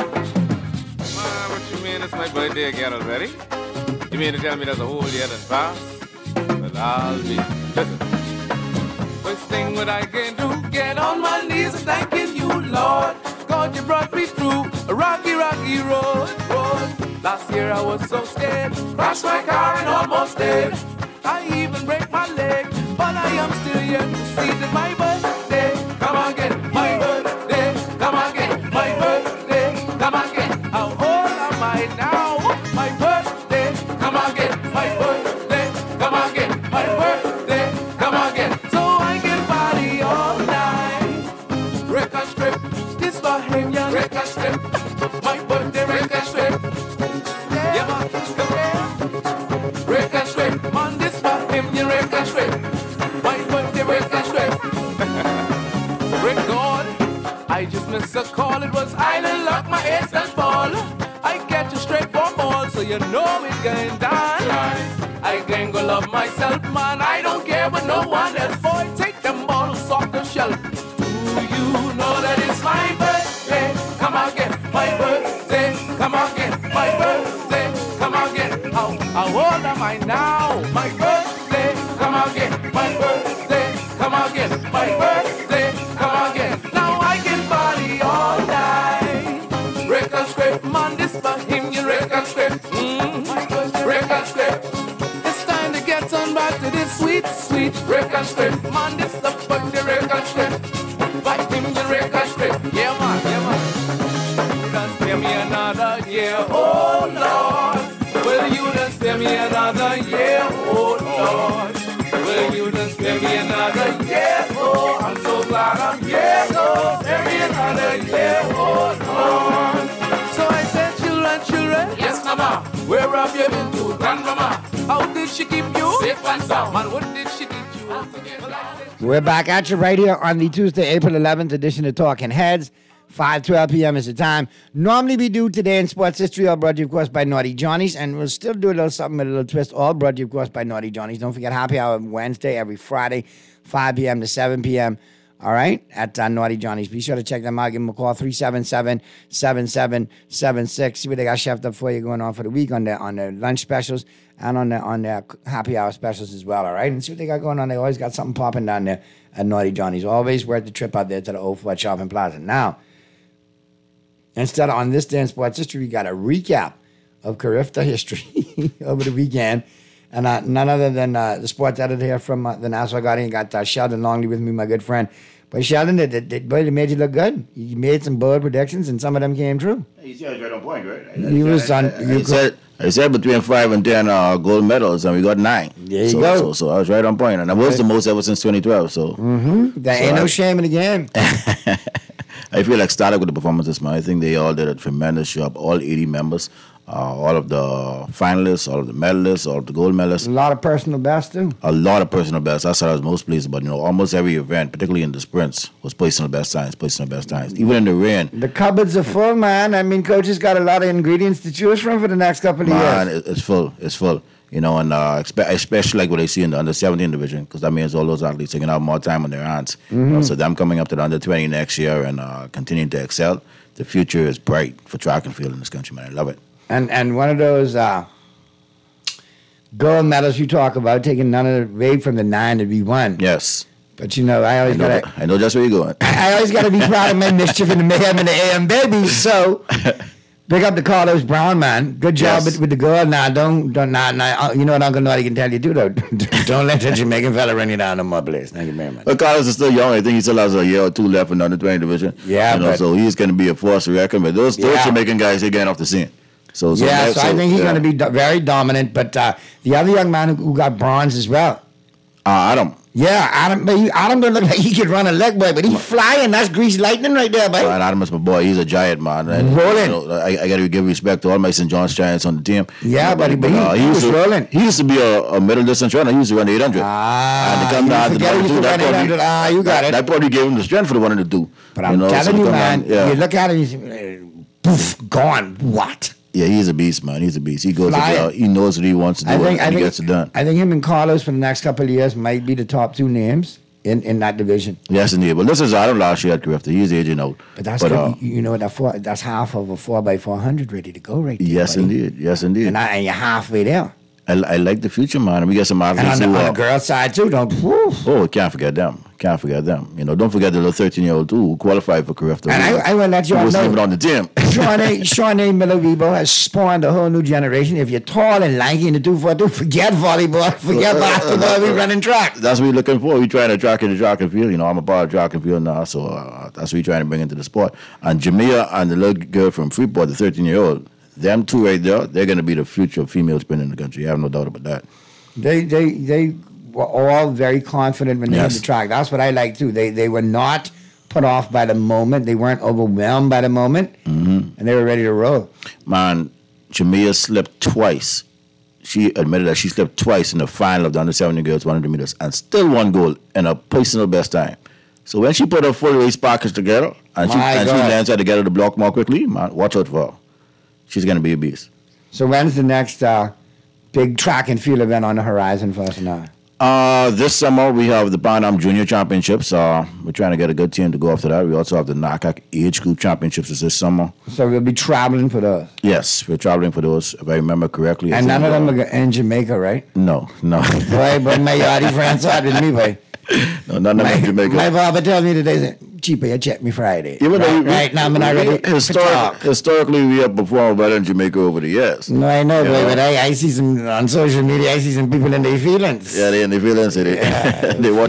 Man, what you mean it's my birthday again already? You mean to tell me there's a whole year that passed? Well, I'll be. Listen. First thing what I can do, get on my knees and thanking you, Lord. God, you brought me through a rocky, rocky road. Last year I was so scared, crashed my car and almost dead. I even break my leg, but I am still here to see that my birthday. Come again, my birthday. Come again, my birthday. Come again. How old am I now? My birthday. Come again, my birthday. Come again, my birthday. Come again. So I can party all night. Break and strip. This Bahamian. Break and strip. My birthday. Break and strip. Yeah, man. Come here. Break and strip. Man, this Bahamian. Break and strip. My birthday. Break and strip. Break God. I just missed a call. It was island lock. My ace and ball. I catch a straight for ball, so you know it's going down. I can go love myself, man. I don't care what no one else. Boy, take them bottles off the shelf. Do you know that it's my birthday? Come again, my birthday. Come again, my birthday. Come again. How old am I now? My birthday. Come again, my birthday. Come again, my birthday. Come again. Now I can party all night. Break and scrape, man. This Bahamian break and scrape. Break and scrape. It's time to get on back to this sweet, sweet break and scrape. Man, this the birthday break and scrape. Bahamian break and scrape. Yeah, man, yeah, man. You done spare me another year, oh Lord. Will you done spare me another year, oh Lord. Will you done spare me another year, oh, I'm so glad I'm here, oh, spare me another year, oh Lord. So I said, children, yes, mama, where have you been to, grandmama? How did she keep you safe and sound? Man, what did she teach you? We're back at you right here on the Tuesday, April 11th edition of Talking Heads. 5:12 p.m. is the time. Normally we do Today in Sports History, all brought to you, of course, by Naughty Johnny's, and we'll still do a little something with a little twist, all brought to you, of course, by Naughty Johnny's. Don't forget Happy Hour Wednesday, every Friday, 5 p.m. to 7 p.m., all right, at Naughty Johnny's. Be sure to check them out. Give them a call, 377-7776. See what they got chefed up for you going on for the week on their lunch specials and on their happy hour specials as well, all right? And see what they got going on. They always got something popping down there at Naughty Johnny's. Always worth the trip out there to the Old Fort Shopping Plaza. Now, instead of on this day in sports history, we got a recap of Carifta history over the weekend. And none other than the sports editor here from the Nassau Guardian, got Sheldon Longley with me, my good friend. But Sheldon, it made you look good. You made some bold predictions, and some of them came true. He's right on point, right? I said between 5 and 10 gold medals, and we got 9. There you go. So I was right on point, and I was the most ever since 2012. So there ain't no shame in the game. I feel ecstatic with the performances, man. I think they all did a tremendous job, all 80 members. all of the finalists, all of the medalists, all of the gold medalists. A lot of personal bests, too. A lot of personal bests. That's what I was most pleased about. Almost every event, particularly in the sprints, was personal best times. Even in the rain. The cupboards are full, man. I mean, Coach has got a lot of ingredients to choose from for the next couple of years. Man, it's full. It's full. And especially like what I see in the under 17 division, because that means all those athletes are going to have more time on their hands. So them coming up to the under 20 next year and continuing to excel, the future is bright for track and field in this country, man. I love it. And one of those gold medals you talk about, taking none of the weight from the 9 to be 1. Yes. But I know just where you're going. I always got to be proud of my mischief and the mayhem and the AM babies. So big up to Carlos Brown, man. Good job with the gold. Now, don't you know what Uncle Naughty can tell you too, though. Don't let that Jamaican fella run you down no more, please. Thank you very much. But Carlos is still young. I think he still has a year or two left in the under 20 division. Yeah, so he's going to be a force to reckon. But those Jamaican guys, they're getting off the scene. So I think he's going to be very dominant. But the other young man who got bronze as well. Adam. Yeah, Adam. But Adam don't look like he could run a leg, boy. But he's flying. That's greasy lightning right there, boy. And Adam is my boy. He's a giant, man. And, rolling. I got to give respect to all my St. John's Giants on the team. Yeah, but he was rolling. He used to be a middle distance runner. He used to run 800. And to come down to the 800. You got it. That probably gave him the strength for the 102. But I'm telling you, man, you look at him, he's poof, gone. What? Yeah, he's a beast, man. He's a beast. He goes, he knows what he wants to do, and he gets it done. I think him and Carlos for the next couple of years might be the top 2 names in that division. Yes, indeed. Well, this is Adam last year at Crifter. He's aging out. But that's good. You know that's half of a 4x400 ready to go right there. Yes, buddy. indeed. Yes, indeed. And you're halfway there. I like the future, man. And we got some athletes on the girl side too. Can't forget them. Can't forget them. Don't forget the little 13-year-old too who qualified for Crifter. And I will let you all know. Who was even on the team. Sean A. Miller-Rebo has spawned a whole new generation. If you're tall and lanky in the 242, forget volleyball, forget basketball. We running track. That's what we're looking for. We're trying to track in the track and field. I'm a part of track and field now, so that's what we're trying to bring into the sport. And Jamia and the little girl from Freeport, the 13-year-old, them two right there, they're going to be the future of female spin in the country. I have no doubt about that. They were all very confident when they hit the track. That's what I like too. They were not put off by the moment. They weren't overwhelmed by the moment, and they were ready to roll. Man, Jamia slipped twice. She admitted that she slipped twice in the final of the under 70 girls 100 meters and still won gold in a personal best time. So when she put her full race package together and she learns how to get her to block more quickly, man, watch out for her. She's going to be a beast. So when's the next big track and field event on the horizon for us now? This summer we have the Pan Am Junior Championships. We're trying to get a good team to go after that. We also have the NACAC Age Group Championships this summer. So we'll be traveling for those? Yes, we're traveling for those, if I remember correctly. And none of them are in Jamaica, right? No. Boy, but my yardie friends are with me, boy. No, none of them in Jamaica. My father tells me today, cheaper, you check me Friday. Even right now, I'm not ready historically, we have performed better in Jamaica over the years. No, I know, boy, but I see some, on social media, I see some people in their feelings. Yeah, they're in their feelings. They watch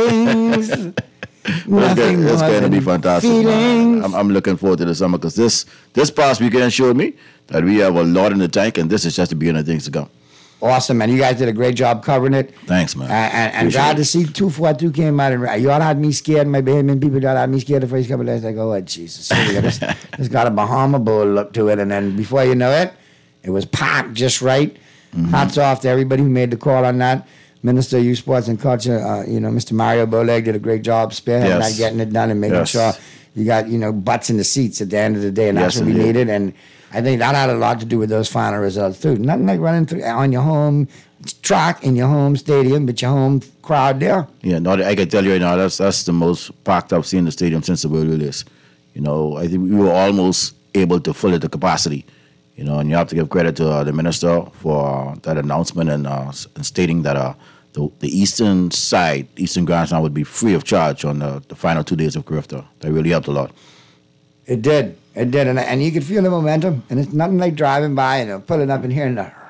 it now. It's going to be fantastic. I'm looking forward to the summer because this past weekend showed me that we have a lot in the tank, and this is just the beginning of things to come. Awesome, man. You guys did a great job covering it. Thanks, man. And glad to see 242 came out. And y'all had me scared. My Bahamian people, y'all had me scared the first couple of days. I go, oh, Jesus. It's got a Bahama Bowl look to it. And then before you know it, it was packed just right. Hats off to everybody who made the call on that. Minister of Youth, Sports and Culture, Mr. Mario Boleg did a great job spearheading that, getting it done and making sure you got, butts in the seats at the end of the day. And that's what we needed. And I think that had a lot to do with those final results, too. Nothing like running through on your home track in your home stadium, but your home crowd there. Yeah, no, I can tell you right now, that's the most packed I've seen the stadium since the World Release. I think we were almost able to fill it to capacity. And you have to give credit to the minister for that announcement and stating that the Eastern Grandstand would be free of charge on the final 2 days of Crifter. That really helped a lot. It did, and you could feel the momentum, and it's nothing like driving by and pulling up and hearing the.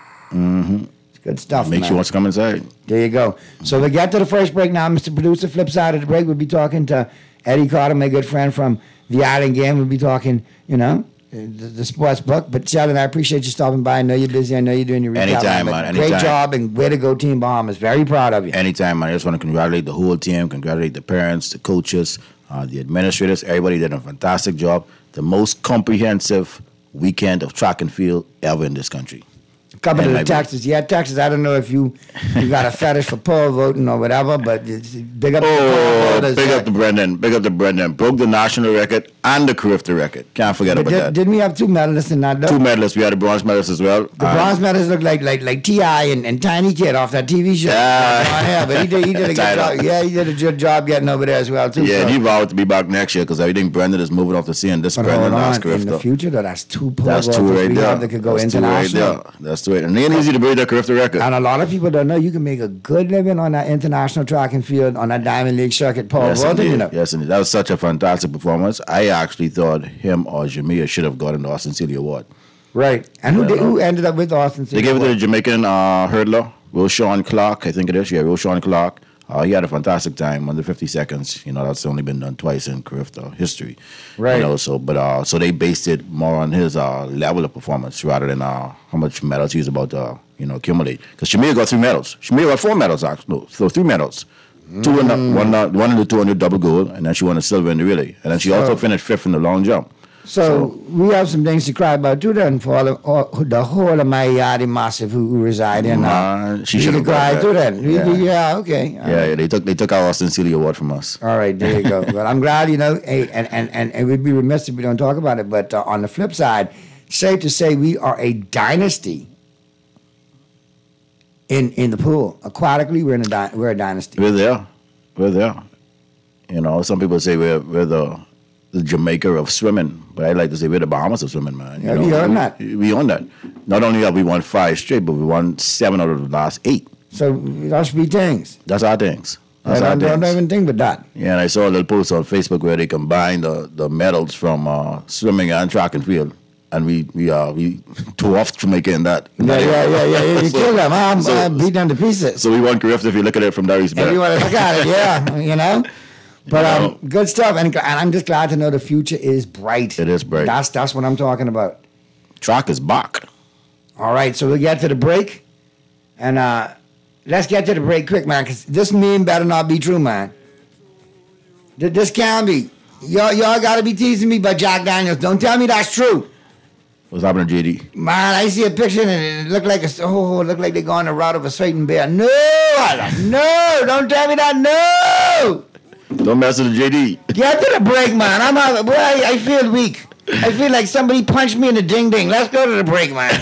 It's good stuff. Makes you want to come inside. There you go. So we get to the first break now, Mr. Producer. Flip side of the break, we'll be talking to Eddie Carter, my good friend from the Island Game. We'll be talking, the sports book. But Sheldon, I appreciate you stopping by. I know you're busy. I know you're doing your recap. Anytime, man. Anytime. Great job, and way to go, Team Bahamas. Very proud of you. Anytime, man. I just want to congratulate the whole team, congratulate the parents, the coaches, the administrators. Everybody did a fantastic job. The most comprehensive weekend of track and field ever in this country. Couple of the Texas. Yeah, Texas. I don't know if you got a fetish for poll voting or whatever, but it's big up the poll voters. Big up to Brendan. Big up to Brendan. Broke the national record and the Carifta record. Can't forget about that. Didn't we have 2 medalists in that, though? 2 medalists. We had the bronze medalists as well. The bronze medalists look like T.I. and Tiny Kid off that TV show. Yeah, but he did a good job. Yeah, he did a good job getting over there as well, too. Yeah, and he vowed to be back next year because I think Brendan is moving off the scene. This Brendan, last Carifta. In the future, though, that's 2 poll voters. That's 2 right there. That could go international. That's 2 right. And it ain't easy to break that Carifta record. And a lot of people don't know you can make a good living on that international track and field, on that Diamond League circuit, Paul. Yes, indeed. Yes, indeed. That was such a fantastic performance. I actually thought him or Jamia should have gotten the Austin Sealy Award. Right. And who ended up with the Austin Sealy They gave Award? it to the Jamaican hurdler, Wilshawn Clark, I think it is. Yeah, Wilshawn Clark. He had a fantastic time, under 50 seconds. You know, that's only been done twice in Carifta history. Right. You know, so they based it more on his level of performance rather than how much medals he's about to, accumulate. Because Shamir got 3 medals. Shamir got 4 medals, actually. No, so 3 medals. 2 in one in the 200 double gold, and then she won a silver in the relay. And then she also finished 5th in the long jump. So we have some things to cry about too then for the whole of my Yadi Massive who reside in. She should have cried too then. Yeah. Okay. Yeah, they took our Austin Sealy Award from us. All right, there you go. But I'm glad, and we'd be remiss if we don't talk about it. But on the flip side, safe to say we are a dynasty in the pool. Aquatically, we're a dynasty. We're there. Some people say we're the Jamaica of swimming, but I like to say we're the Bahamas of swimming, man. We own that. We own that. Not only have we won 5 straight, but we won 7 out of the last 8. So that's be things. That's our things. I don't even think about that. Yeah, and I saw a little post on Facebook where they combined the medals from swimming and track and field. And we tore off Jamaica in that. Yeah. You killed them. I'm beat them to pieces. So we won Carifta if you look at it from Darius Bennett. If you want to look at it, yeah, But good stuff, and I'm just glad to know the future is bright. It is bright. That's what I'm talking about. Track is back. All right, so we'll get to the break, and let's get to the break quick, man, because this meme better not be true, man. This can't be. Y'all got to be teasing me about Jack Daniels. Don't tell me that's true. What's happening, JD? Man, I see a picture and it looked like they're going the route of a straightened bear. No, don't tell me that. No. Don't mess with the JD. Get to the break, man. I feel weak. I feel like somebody punched me in the ding-ding. Let's go to the break, man.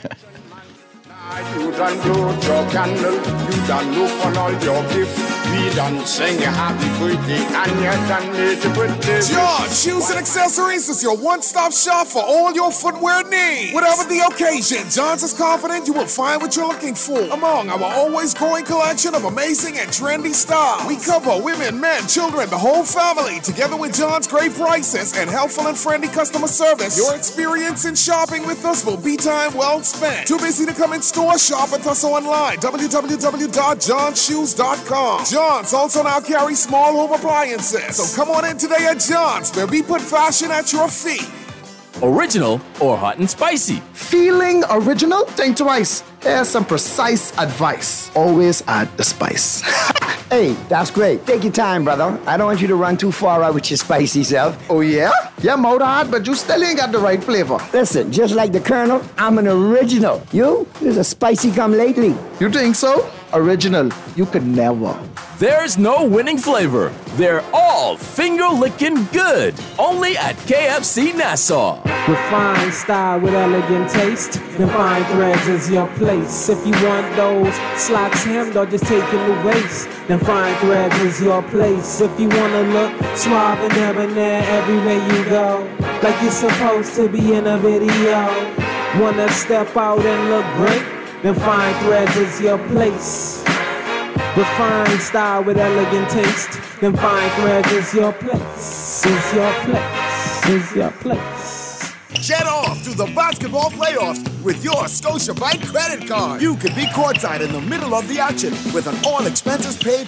You done blow your candle, you done look on all your gifts. We done sing a happy birthday, and you done made the birthday. John Shoes and Accessories is your one-stop shop for all your footwear needs. Whatever the occasion, John's is confident you will find what you're looking for among our always growing collection of amazing and trendy styles. We cover women, men, children, the whole family. Together with John's great prices and helpful and friendly customer service, your experience in shopping with us will be time well spent. Too busy to come in store? Shop with us online, www.johnshoes.com. John's also now carries small home appliances. So come on in today at John's, where we put fashion at your feet. Original or hot and spicy? Feeling original? Think twice. Here's some precise advice. Always add the spice. Hey, that's great. Take your time, brother. I don't want you to run too far out with your spicy self. Oh, yeah? Yeah, mouth hard, but you still ain't got the right flavor. Listen, just like the Colonel, I'm an original. You? There's a spicy come lately. You think so? Original. You could never. There's no winning flavor. They're all finger-licking good. Only at KFC Nassau. Refined style with elegant taste. Refined threads is your place. If you want those slacks hemmed or just taking the waist, then Fine Threads is your place. If you wanna look suave and debonair everywhere you go, like you're supposed to be in a video, wanna step out and look great, then Fine Threads is your place. Refined style with elegant taste, then Fine Threads is your place. Is your place. Is your place. Jet off to the basketball playoffs with your Scotiabank credit card. You could be courtside in the middle of the action with an all-expenses-paid trip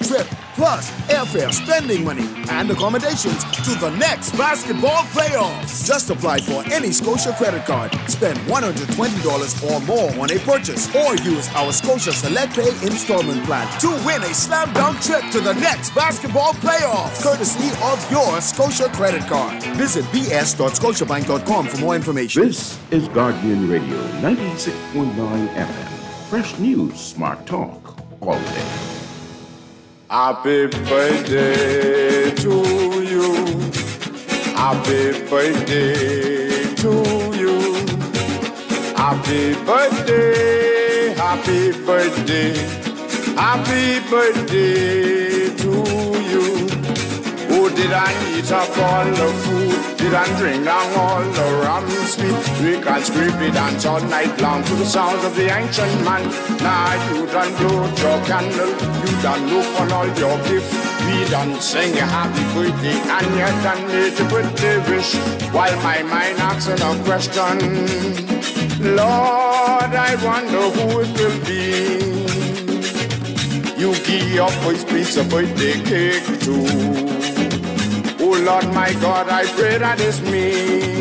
plus airfare, spending money, and accommodations to the next basketball playoffs. Just apply for any Scotia credit card, spend $120 or more on a purchase, or use our Scotia Select Pay installment plan to win a slam dunk trip to the next basketball playoffs, courtesy of your Scotia credit card. Visit bs.scotiabank.com for more information. This is Guardian Radio 96.9 FM. Fresh news, smart talk, all day. Happy birthday to you. Happy birthday to you. Happy birthday, happy birthday, happy birthday to you. Oh, did I eat up all the food? Did I drink down all the rum sweet? We can scrape it dance all night long to the sounds of the ancient man. Now you done blow your candle, you done look on all your gifts. We done sing a happy birthday and you done made a birthday wish. While my mind asking a question, Lord, I wonder who it will be. You give your first piece of birthday cake too. Oh Lord, my God, I pray that it's me.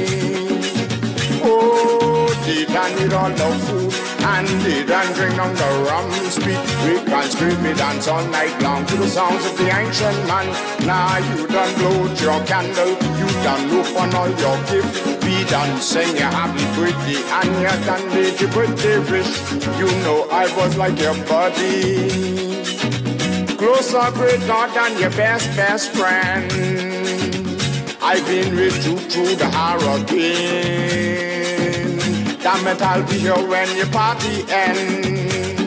Oh, did I need all the food and did I drink on the rum sweet? We can scream me dance all night long to the sounds of the ancient man. Now you done blowed your candle, you done look on all your gifts. We done sing a happy birthday and you done made your birthday wish. You know I was like your buddy, closer, greater than your best friend. I've been with you through the hurricane. Damn it, I'll be here when your party ends.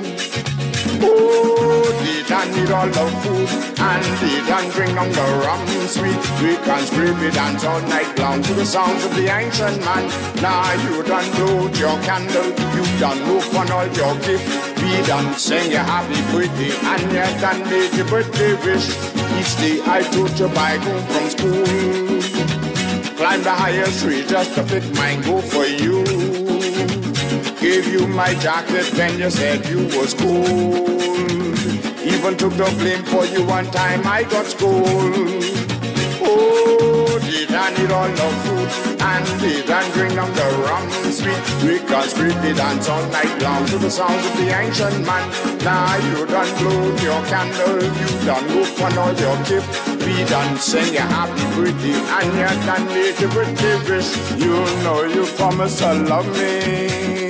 Oh, did I need all the food and did I drink on the rum sweet? We can scream it dance all night long to the sounds of the ancient man. Now you done blowed your candle, you done look on all your gifts. We done sing a happy birthday and you done made your birthday wish. Each day I told you by home from school, climb the highest tree just to pick mango for you. Gave you my jacket when you said you was cool. Even took the blame for you one time I got schooled. Oh, did I need all the food and did I drink on the rum sweet? We can scream the dance all night long to the sounds of the ancient man. Now you done blowed your candle, you done look on all your gifts. We done sing a happy birthday and you done made your birthday wish. You know you promised to love me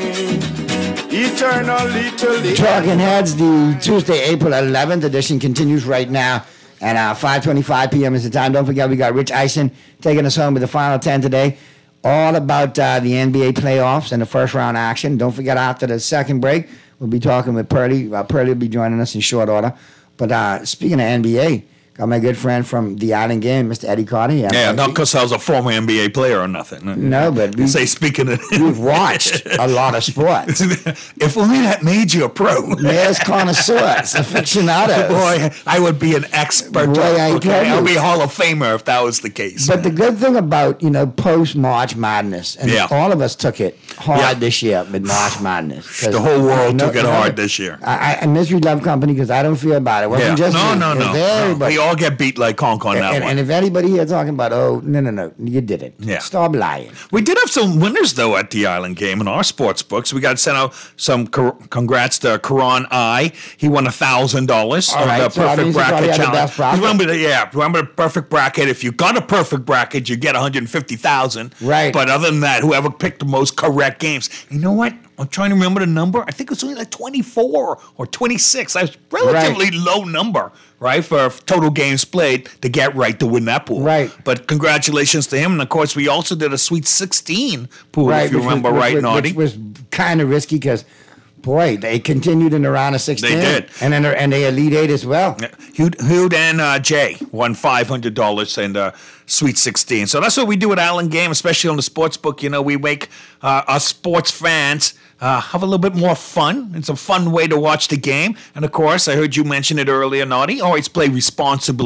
eternally till the Talking Heads, the Tuesday, April 11th edition continues right now. And 5:25 p.m. is the time. Don't forget, we got Rich Eisen taking us home with the final 10 today. All about the NBA playoffs and the first round action. Don't forget, after the second break, we'll be talking with Pearlie. Pearlie will be joining us in short order. But speaking of NBA, got my good friend from the Island Game, Mr. Eddie Carter. Yeah, not because I was a former NBA player or nothing. No, but speaking of, we've watched a lot of sports. If only that made you a pro. There's connoisseurs, aficionados. Boy, I would be an expert. Boy, I tell you. I'd be a Hall of Famer if that was the case. But the good thing about, post March Madness, and all of us took it hard this year with March Madness. The whole world took it hard this year. I Misery Love Company, because I don't feel about it. It wasn't just me. No. Everybody. We all get beat like conch on that one. And if anybody here talking about, no, you did it. Yeah. Stop lying. We did have some winners, though, at the Island Game in our sports books. We got to send out some congrats to Karan I. He won $1,000 on the Perfect Bracket Challenge. Remember the Perfect Bracket. If you got a perfect bracket, you get $150,000. Right. But other than that, whoever picked the most correct games. You know what? I'm trying to remember the number. I think it was only like 24 or 26. That was relatively low number, right, for total games played to get right to win that pool. Right. But congratulations to him. And, of course, we also did a Sweet 16 pool, if you remember Naughty. Which was kind of risky because, boy, they continued in the round of 16. They did. And they Elite Eight as well. Hood and Jay won $500 in the Sweet 16. So that's what we do at Island Game, especially on the sports book. We make us sports fans have a little bit more fun. It's a fun way to watch the game. And, of course, I heard you mention it earlier, Naughty. Always play responsibly.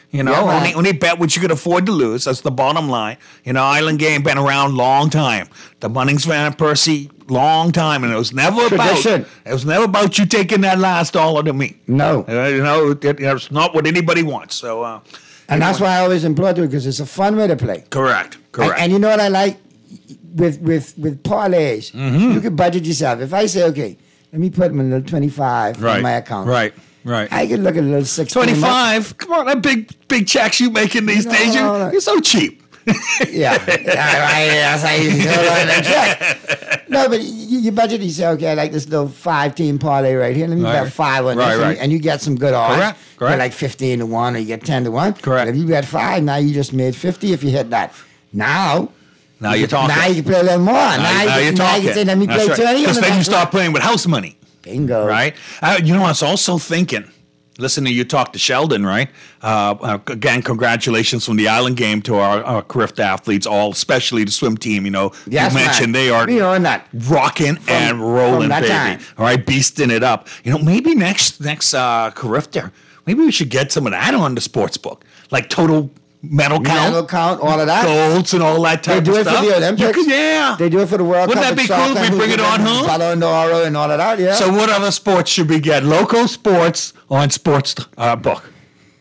You know, only bet what you could afford to lose. That's the bottom line. You know, Island game been around long time. The Bunnings Van Persie, long time, and it was never about you taking that last dollar to me. No, you know, it's not what anybody wants. So, and that's why I always employ it because it's a fun way to play. Correct. And you know what I like with parlays, you can budget yourself. If I say, okay, let me put my little 25 in my account. Right. I could look at a little 16. 25? Come on, that big checks you making these days. You're so cheap. Yeah. That's how you check. No, but you budget, you say, okay, I like this little 5-team parlay right here. Let me bet 5 on this. And you get some good odds. Correct. Like 15 to 1 or you get 10 to 1. Correct. If you bet 5, now you just made 50 if you hit that. Now you're talking. Now you can play a little more. Now you're talking. Now you can say, let me play 20. Because then you start playing with house money. Bingo. Right? You know, I was also thinking, listen to you talk to Sheldon, right? Again, congratulations from the Island game to our Carift athletes, all, especially the swim team. You know, yes, you mentioned they are rocking and rolling, baby. Time. All right, beasting it up. You know, maybe next Carifter, maybe we should get some of that on the sports book, like total medal count, all of that, golds and all that type of stuff. They do it for the Olympics. Yeah, they do it for the World Cup. Wouldn't that be cool if we bring it on home? Ballon d'Or and all of that. Yeah. So, what other sports should we get? Local sports on sports book.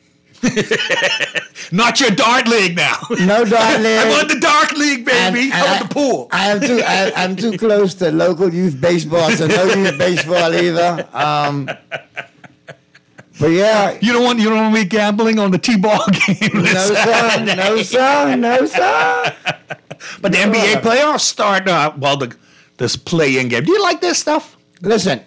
Not your dart league now. No dart league. I want the dark league, baby. I want the pool. I'm too close to local youth baseball, so no youth baseball either. But yeah, you don't want to be gambling on the T-ball game. No sir. But the NBA playoffs start. This play-in game. Do you like this stuff? Listen,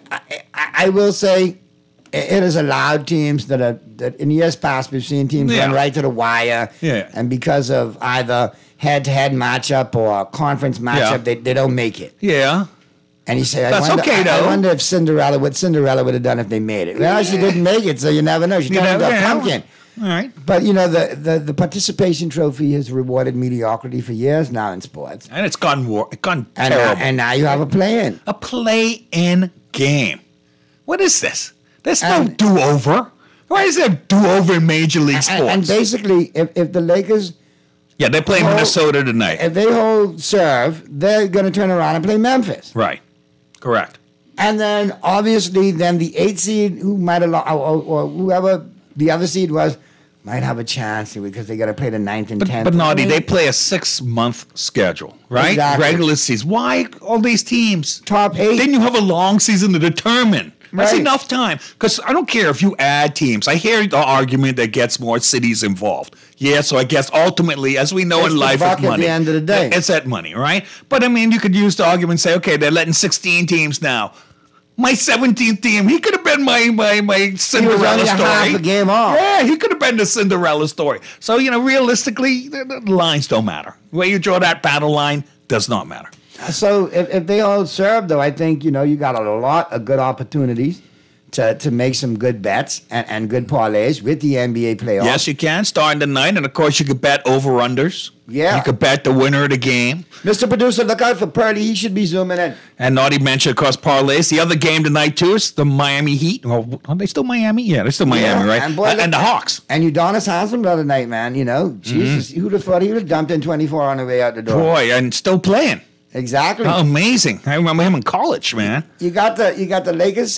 I will say it has allowed teams that in years past we've seen teams run right to the wire. Yeah. And because of either head-to-head matchup or conference matchup, they don't make it. Yeah. And he said, I wonder if Cinderella would have done if they made it. Well, she didn't make it, so you never know. She turned into a pumpkin. All right. But, you know, the participation trophy has rewarded mediocrity for years now in sports. And it's gone terrible. And now you have a play-in. A play-in game. What is this? There's no do-over. Why is there do-over in Major League Sports? And basically, if the Lakers... Yeah, they're playing Minnesota tonight. If they hold serve, they're going to turn around and play Memphis. Right. Correct. And then, obviously, the 8th seed, who might have, or whoever the other seed was, might have a chance because they got to play the 9th and 10th. But Naughty, they play a 6-month schedule, right? Exactly. Regular season. Why all these teams? Top 8. Then you have a long season to determine. That's Right. enough time. Because I don't care if you add teams. I hear the argument that gets more cities involved. Yeah, so I guess ultimately, as we know in life, it's money. At the end of the day. It's that money, right? But I mean, you could use the argument and say, okay, they're letting 16 teams now. My 17th team, he could have been my Cinderella story. Half a game off. Yeah, he could have been the Cinderella story. So, you know, realistically, the lines don't matter. Where you draw that battle line does not matter. So if they all serve, though, I think, you know, you got a lot of good opportunities to make some good bets and good parlays with the NBA playoffs. Yes, you can, starting tonight. And, of course, you could bet over-unders. Yeah. You could bet the winner of the game. Mr. Producer, look out for Purdy. He should be zooming in. And Naughty mentioned, of course, parlays. The other game tonight, too, is the Miami Heat. Well, are they still Miami? Yeah, they're still Miami, right? And the Hawks. And Udonis Haslem the other night, man, you know. Jesus, who'd have thought he would have dumped in 24 on the way out the door. Boy, and still playing. Exactly. Oh, amazing. I remember him in college, man. You got the Lakers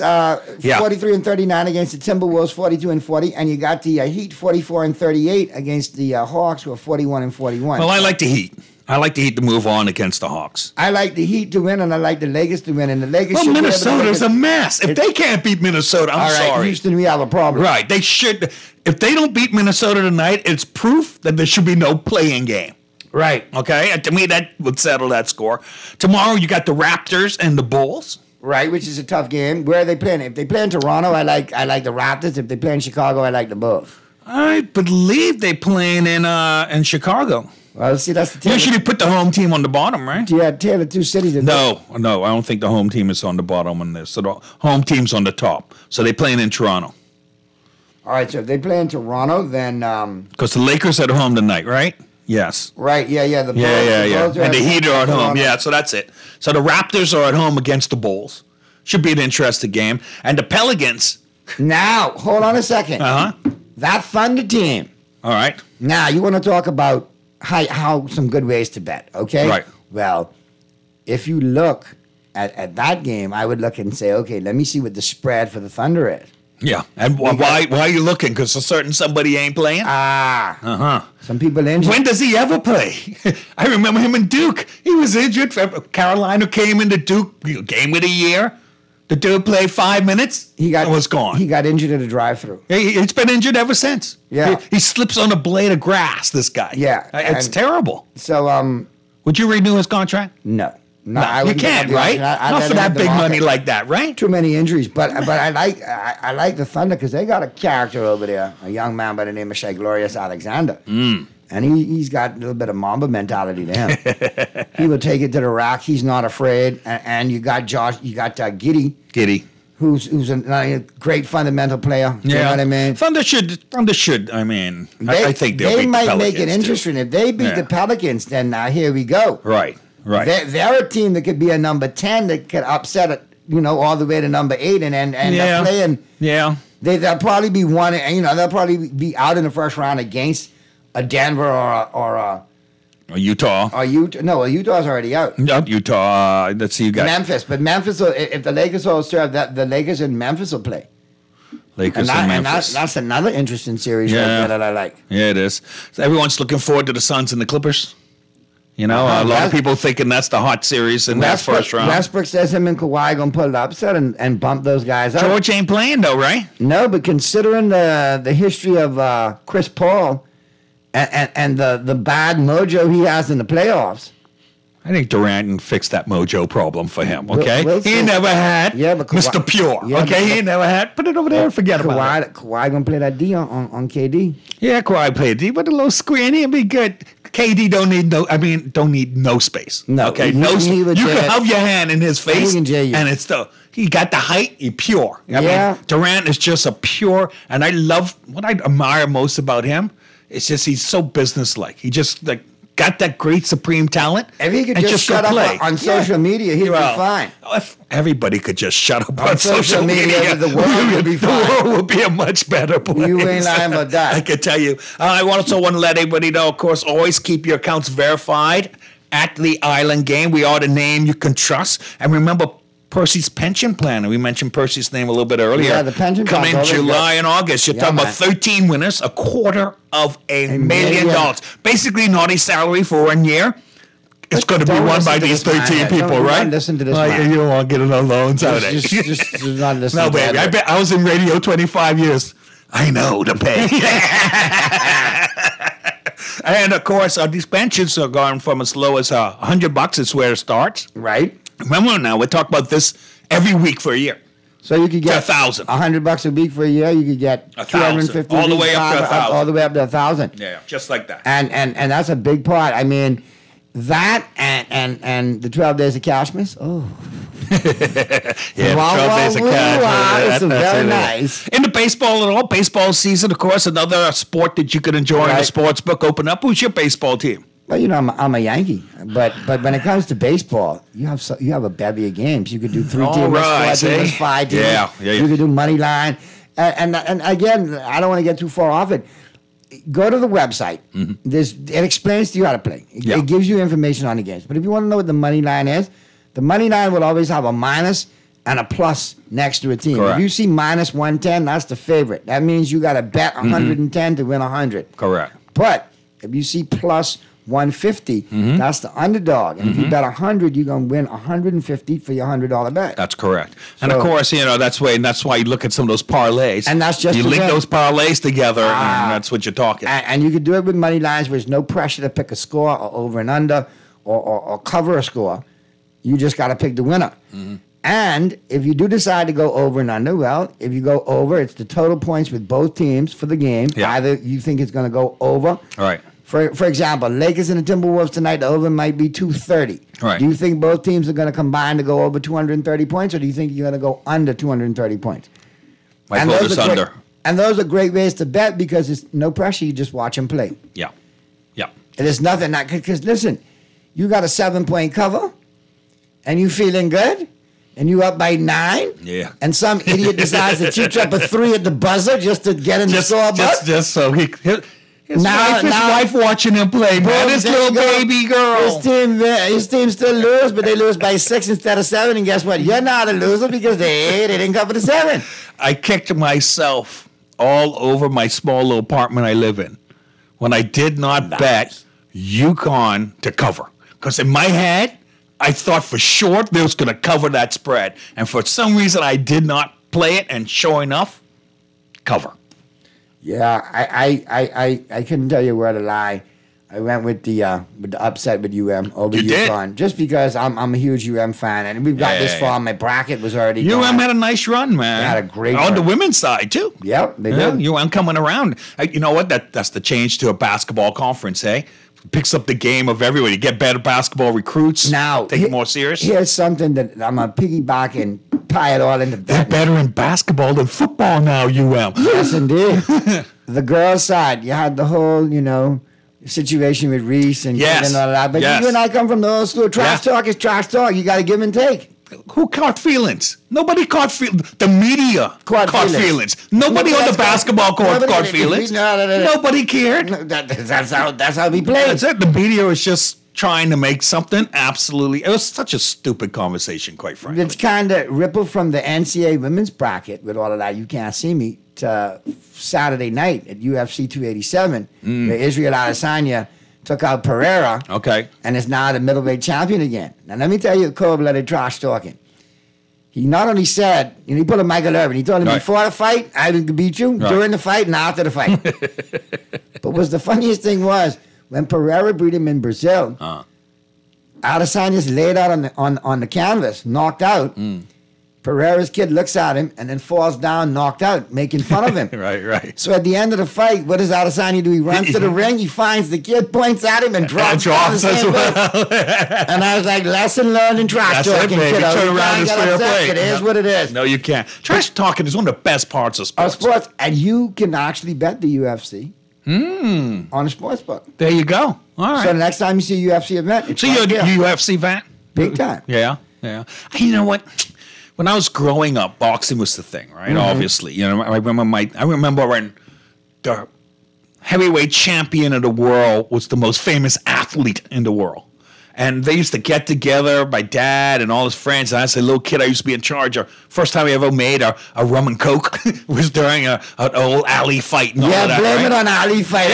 43-39 against the Timberwolves 42-40, and you got the Heat 44-38 against the Hawks who are 41-41. Well, I like the Heat. I like the Heat to move on against the Hawks. I like the Heat to win, and I like the Lakers to win. And the Lakers. Well, Minnesota's a mess. If they can't beat Minnesota, I'm sorry. Houston, we have a problem. Right. They should. If they don't beat Minnesota tonight, it's proof that there should be no play-in game. Right. Okay? And to me, that would settle that score. Tomorrow, you got the Raptors and the Bulls. Right, which is a tough game. Where are they playing? If they play in Toronto, I like the Raptors. If they play in Chicago, I like the Bulls. I believe they're playing in Chicago. Well, see, that's the team. Usually put the home team on the bottom, right? Yeah, the two cities. No, I don't think the home team is on the bottom on this. So the home team's on the top. So they're playing in Toronto. All right, so if they play in Toronto, then... Because the Lakers are at home tonight, right? Yes. Right, yeah. The Bulls, and the Heat are at home. Yeah, so that's it. So the Raptors are at home against the Bulls. Should be an interesting game. And the Pelicans... Now, hold on a second. That Thunder team All right. Now, you want to talk about how some good ways to bet, okay? Right. Well, if you look at that game, I would look and say, okay, let me see what the spread for the Thunder is. Yeah. And why are you looking? Because a certain somebody ain't playing? Uh-huh. Some people injured. When does he ever play? I remember him in Duke. He was injured. Carolina came into Duke, game of the year. The dude played 5 minutes. He was gone. He got injured at a drive-through. He's been injured ever since. Yeah. He slips on a blade of grass, this guy. Yeah. It's terrible. So, would you renew his contract? No. No, you can't, right? Not for that big money like that, right? Too many injuries. But I like the Thunder because they got a character over there, a young man by the name of Shai Gilgeous-Alexander. And he's got a little bit of Mamba mentality to him. He will take it to the rack. He's not afraid. And you got Giddy. Giddy. Who's a great fundamental player. You know what I mean? Thunder should. I mean, I think they might make it interesting. If they beat the Pelicans, then here we go. Right. They're a team that could be a number 10 that could upset it, all the way to number 8 and they're playing. Yeah. They'll probably be one, they'll probably be out in the first round against a Denver or a Utah. No, Utah's already out. Utah. Let's see, you got Memphis. But Memphis, if the Lakers all serve, the Lakers and Memphis will play. Lakers and Memphis. That's another interesting series right there that I like. Yeah, it is. So everyone's looking forward to the Suns and the Clippers. A lot of people thinking that's the hot series in that first round. Westbrook says him and Kawhi going to pull the upset and bump those guys up. George ain't playing, though, right? No, but considering the history of Chris Paul and the bad mojo he has in the playoffs. I think Durant can fix that mojo problem for him, okay? He never had Mr. Pure, okay? He never had. Put it over there and forget about it. Kawhi going to play that D on KD. Yeah, Kawhi played D, but a little screen, he'll be good. KD don't need no space. No, okay, you can have your hand in his face, and it's he got the height. He pure. I mean, Durant is just a pure, and I love what I admire most about him. It's just he's so businesslike. He just got that great supreme talent. If he could just shut up on social media, he'd be fine. If everybody could just shut up on social media, the world would be fine. The world would be a much better place. You ain't lying about that. I can tell you. I also want to let everybody know, of course, always keep your accounts verified at the Island Game. We are the name you can trust. And remember, Percy's pension plan. And we mentioned Percy's name a little bit earlier. Yeah, the pension plan. Come in July and August. You're talking about 13 winners, $250,000 million. Basically, Naughty's salary for 1 year. It's going to be won by these 13 people, right? Don't listen to this man. You don't want to get no loans out of it. Just not listen to No, baby. I was in radio 25 years. I know the pay. And, of course, these pensions are going from as low as $100 is where it starts. Right. Remember now, we talk about this every week for a year. So you could get $1,000. $100 a week for a year. You could get $250 all the way up to $1,000. All the way up to $1,000. Yeah, just like that. And that's a big part. I mean, that and the 12 days of Cashmas. Oh. Yeah, 12 days of cash. It's very nice. In the baseball season, of course, another sport that you could enjoy in the sports book. Open up. Who's your baseball team? Well, I'm a Yankee, but when it comes to baseball, you have a bevy of games. You could do 3 teams, 4 teams, 5 teams. Yeah. You could do money line, and again, I don't want to get too far off it. Go to the website. Mm-hmm. It explains to you how to play. It gives you information on the games. But if you want to know what the money line is, the money line will always have a minus and a plus next to a team. Correct. If you see minus 110, that's the favorite. That means you got to bet 110 to win 100. Correct. But if you see plus 150, that's the underdog. And if you bet 100, you're going to win 150 for your $100 bet. That's correct. And of course, that's why you look at some of those parlays. And that's just you link those parlays together, and that's what you're talking. And you can do it with money lines where there's no pressure to pick a score or over and under or cover a score. You just got to pick the winner. And if you do decide to go over and under, well, if you go over, it's the total points with both teams for the game. Yeah. Either you think it's going to go over. All right. For example, Lakers and the Timberwolves tonight, the over might be 230. Right. Do you think both teams are going to combine to go over 230 points, or do you think you're going to go under 230 points? My vote is under. And those are great ways to bet because it's no pressure. You just watch them play. Yeah. And it's nothing. Because listen, you got a 7-point cover, and you feeling good, and you up by 9. Yeah. And some idiot decides to teach up a 3 at the buzzer just to get in the scorebook. Just so His wife watching him play, man. This little baby girl. His team still lose, but they lose by 6 instead of 7. And guess what? You're not a loser because they didn't cover the 7. I kicked myself all over my small little apartment I live in when I did not bet UConn to cover. Because in my head, I thought for sure they was going to cover that spread. And for some reason, I did not play it. And sure enough, cover. Yeah, I couldn't tell you where to lie. I went with the upset with UM over UConn just because I'm a huge UM fan, and we've got this far. My bracket was already UM had a nice run, man. They had a great on run. the women's side too. Yep, they did. UM coming around. You know what? That's the change to a basketball conference, eh? Picks up the game of everybody. You get better basketball recruits. Now take it more serious. Here's something that I'm gonna piggyback and tie it all into. They're better in basketball than football now. UM. Yes, indeed. The girls' side, you had the whole, situation with Reese and Kid and all that. But you and I come from the old school. Trash talk is trash talk. You got to give and take. Who caught feelings? Nobody caught feelings. The media caught feelings. Nobody on the basketball court caught feelings. Nobody cared. That's how we play. That's it. The media was just trying to make something absolutely. It was such a stupid conversation, quite frankly. It's kind of rippled from the NCAA women's bracket with all of that. You can't see me to Saturday night at UFC 287, where Israel Adesanya took out Pereira. Okay. And is now the middleweight champion again. Now, let me tell you, cold-blooded trash talking. He not only said, he pulled a Michael Irvin. He told him before the fight, I would beat you, during the fight, and after the fight. But what's the funniest thing was, when Pereira beat him in Brazil, Adesanya's laid out on the canvas, knocked out. Pereira's kid looks at him and then falls down, knocked out, making fun of him. Right. So at the end of the fight, what does Adesanya do? He runs to the ring, he finds the kid, points at him, and drops as well. And I was like, lesson learned in trash talking, kiddo. Turn around and fair play. It is what it is. No, you can't. Trash talking is one of the best parts of sports. And you can actually bet the UFC on a sports book. There you go. All right. So the next time you see a UFC event, it's you're a UFC fan? Big time. Yeah. You know what? When I was growing up, boxing was the thing, right? Obviously, I remember when the heavyweight champion of the world was the most famous athlete in the world, and they used to get together. My dad and all his friends. And I was a little kid. I used to be in charge. First time I ever made a rum and coke was during an old alley fight. And all that, blame it on alley fight.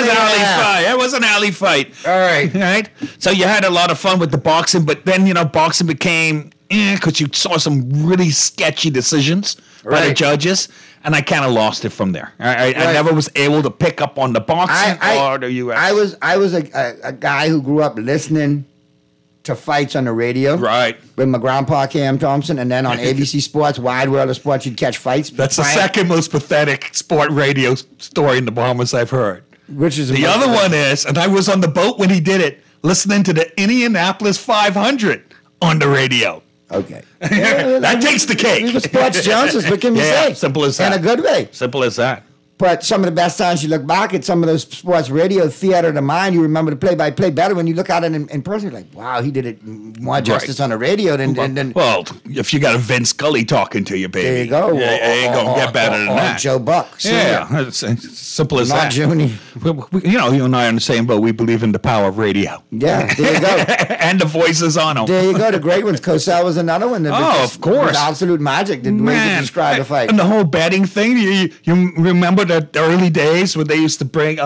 It was an alley fight. All right. So you had a lot of fun with the boxing, but then boxing became. Because you saw some really sketchy decisions by the judges, and I kind of lost it from there. I never was able to pick up on the boxing or the UFC. I was a guy who grew up listening to fights on the radio. Right. With my grandpa, Cam Thompson, and then on ABC Sports, Wide World of Sports, you'd catch fights. That's the second most pathetic sport radio story in the Bahamas I've heard. Which is the other one is, and I was on the boat when he did it, listening to the Indianapolis 500 on the radio. Okay. That takes the cake. We were sports Johnsons, what can you say? Simple as that. In a good way. Simple as that. But some of the best times you look back at some of those sports radio theater of the mind, you remember the play-by-play better when you look at it in person. You're like, wow, he did it more justice on the radio than... Well, if you got a Vince Scully talking to you, baby. There you go. You ain't going to get better than that. Joe Buck. Yeah, it's simple as that. Not Junie. You and I are in the same boat. We believe in the power of radio. Yeah, there you go. And the voices on them. There you go. The great ones. Cosell was another one. Of course. Was absolute magic. The way to describe the fight. And the whole betting thing. You remember the early days when they used to bring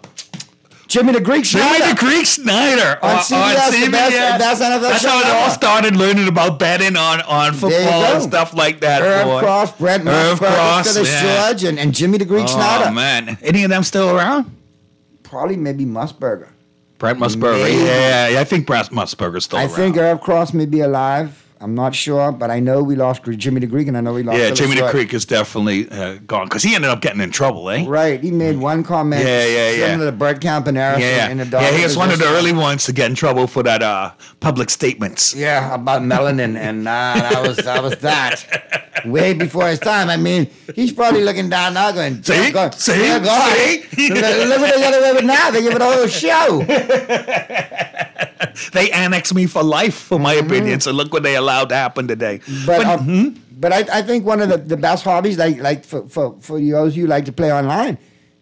Jimmy the Greek Snyder. Jimmy the Greek Snyder on CBS. That's how it all started, learning about betting on football and stuff like that. Irv Cross, Brent Cross, Judge, and Jimmy the Greek Snyder. Oh man, any of them still around? Probably maybe Musburger. Brent Musburger. Yeah, I think Brent Musburger's still around. I think Irv Cross may be alive. I'm not sure, but I know we lost Jimmy the Greek, and I know we lost. Yeah, Jimmy the Greek is definitely gone because he ended up getting in trouble, eh? Right. He made one comment. Similar to Bert Campanera in the dog. Yeah, he was one of the early ones to get in trouble for that public statements. Yeah, about melanin, and that was that. Way before his time. I mean, he's probably looking down now going, see? Look what they got away with now. They give it a whole show. They annexed me for life, for my opinion. So look what they allowed to happen today. But I think one of the best hobbies, like for those you like to play online,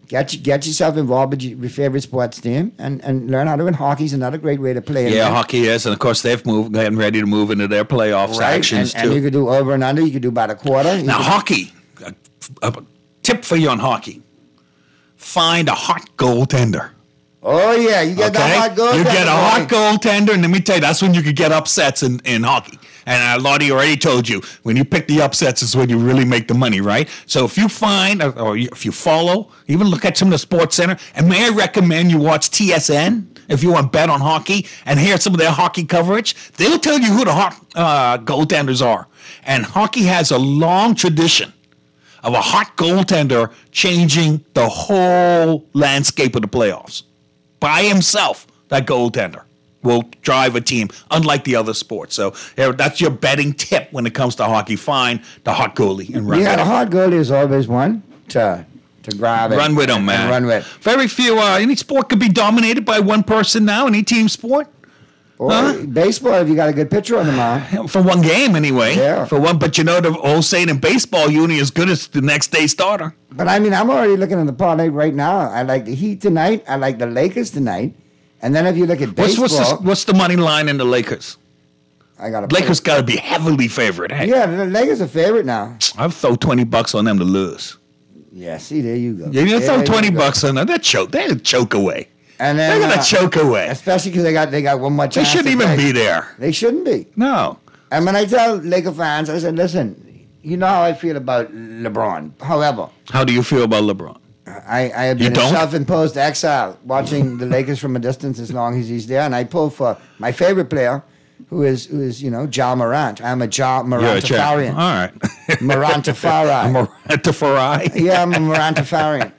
Get yourself involved with your favorite sports team and learn how to win. Hockey's another great way to play. Yeah, hockey is. And, of course, they've getting ready to move into their playoffs actions, too. And you could do over and under. You could do about a quarter. Now, hockey, a tip for you on hockey. Find a hot goaltender. Oh, yeah. You get that hot goaltender. You get a hot goaltender, and let me tell you, that's when you could get upsets in hockey. And Lottie already told you, when you pick the upsets is when you really make the money, right? So if you find, or if you follow, even look at some of the Sports Center, and may I recommend you watch TSN if you want to bet on hockey and hear some of their hockey coverage. They'll tell you who the hot goaltenders are. And hockey has a long tradition of a hot goaltender changing the whole landscape of the playoffs. By himself, that goaltender will drive a team, unlike the other sports. So that's your betting tip when it comes to hockey. Find the hot goalie and run with him. The hot goalie is always one to grab it. Run with him, man. Run with. Very few. Any sport could be dominated by one person now. Any team sport. Baseball, if you got a good pitcher on the mound. For one game, anyway. Yeah. For one, but the old saying in baseball, you only as good as the next day starter. But I mean, I'm already looking at the parlay right now. I like the Heat tonight. I like the Lakers tonight. And then if you look at baseball, what's the money line in the Lakers? Lakers got to be heavily favored. Hey? Yeah, the Lakers are favorite now. I've throw $20 on them to lose. Yeah, see, there you go. You throw $20 on them. They'll choke away. And then, they're gonna choke away, especially because they got one more chance. They shouldn't even be there. They shouldn't be. No. And when I tell Laker fans, I said, listen, you know how I feel about LeBron. However, how do you feel about LeBron? I have been in self-imposed exile, watching the Lakers from a distance as long as he's there, and I pull for my favorite player, who is Ja Morant. I'm a Ja Morantafarian. All right, Morantafari. Morantafari. Yeah, I'm a Morantafarian.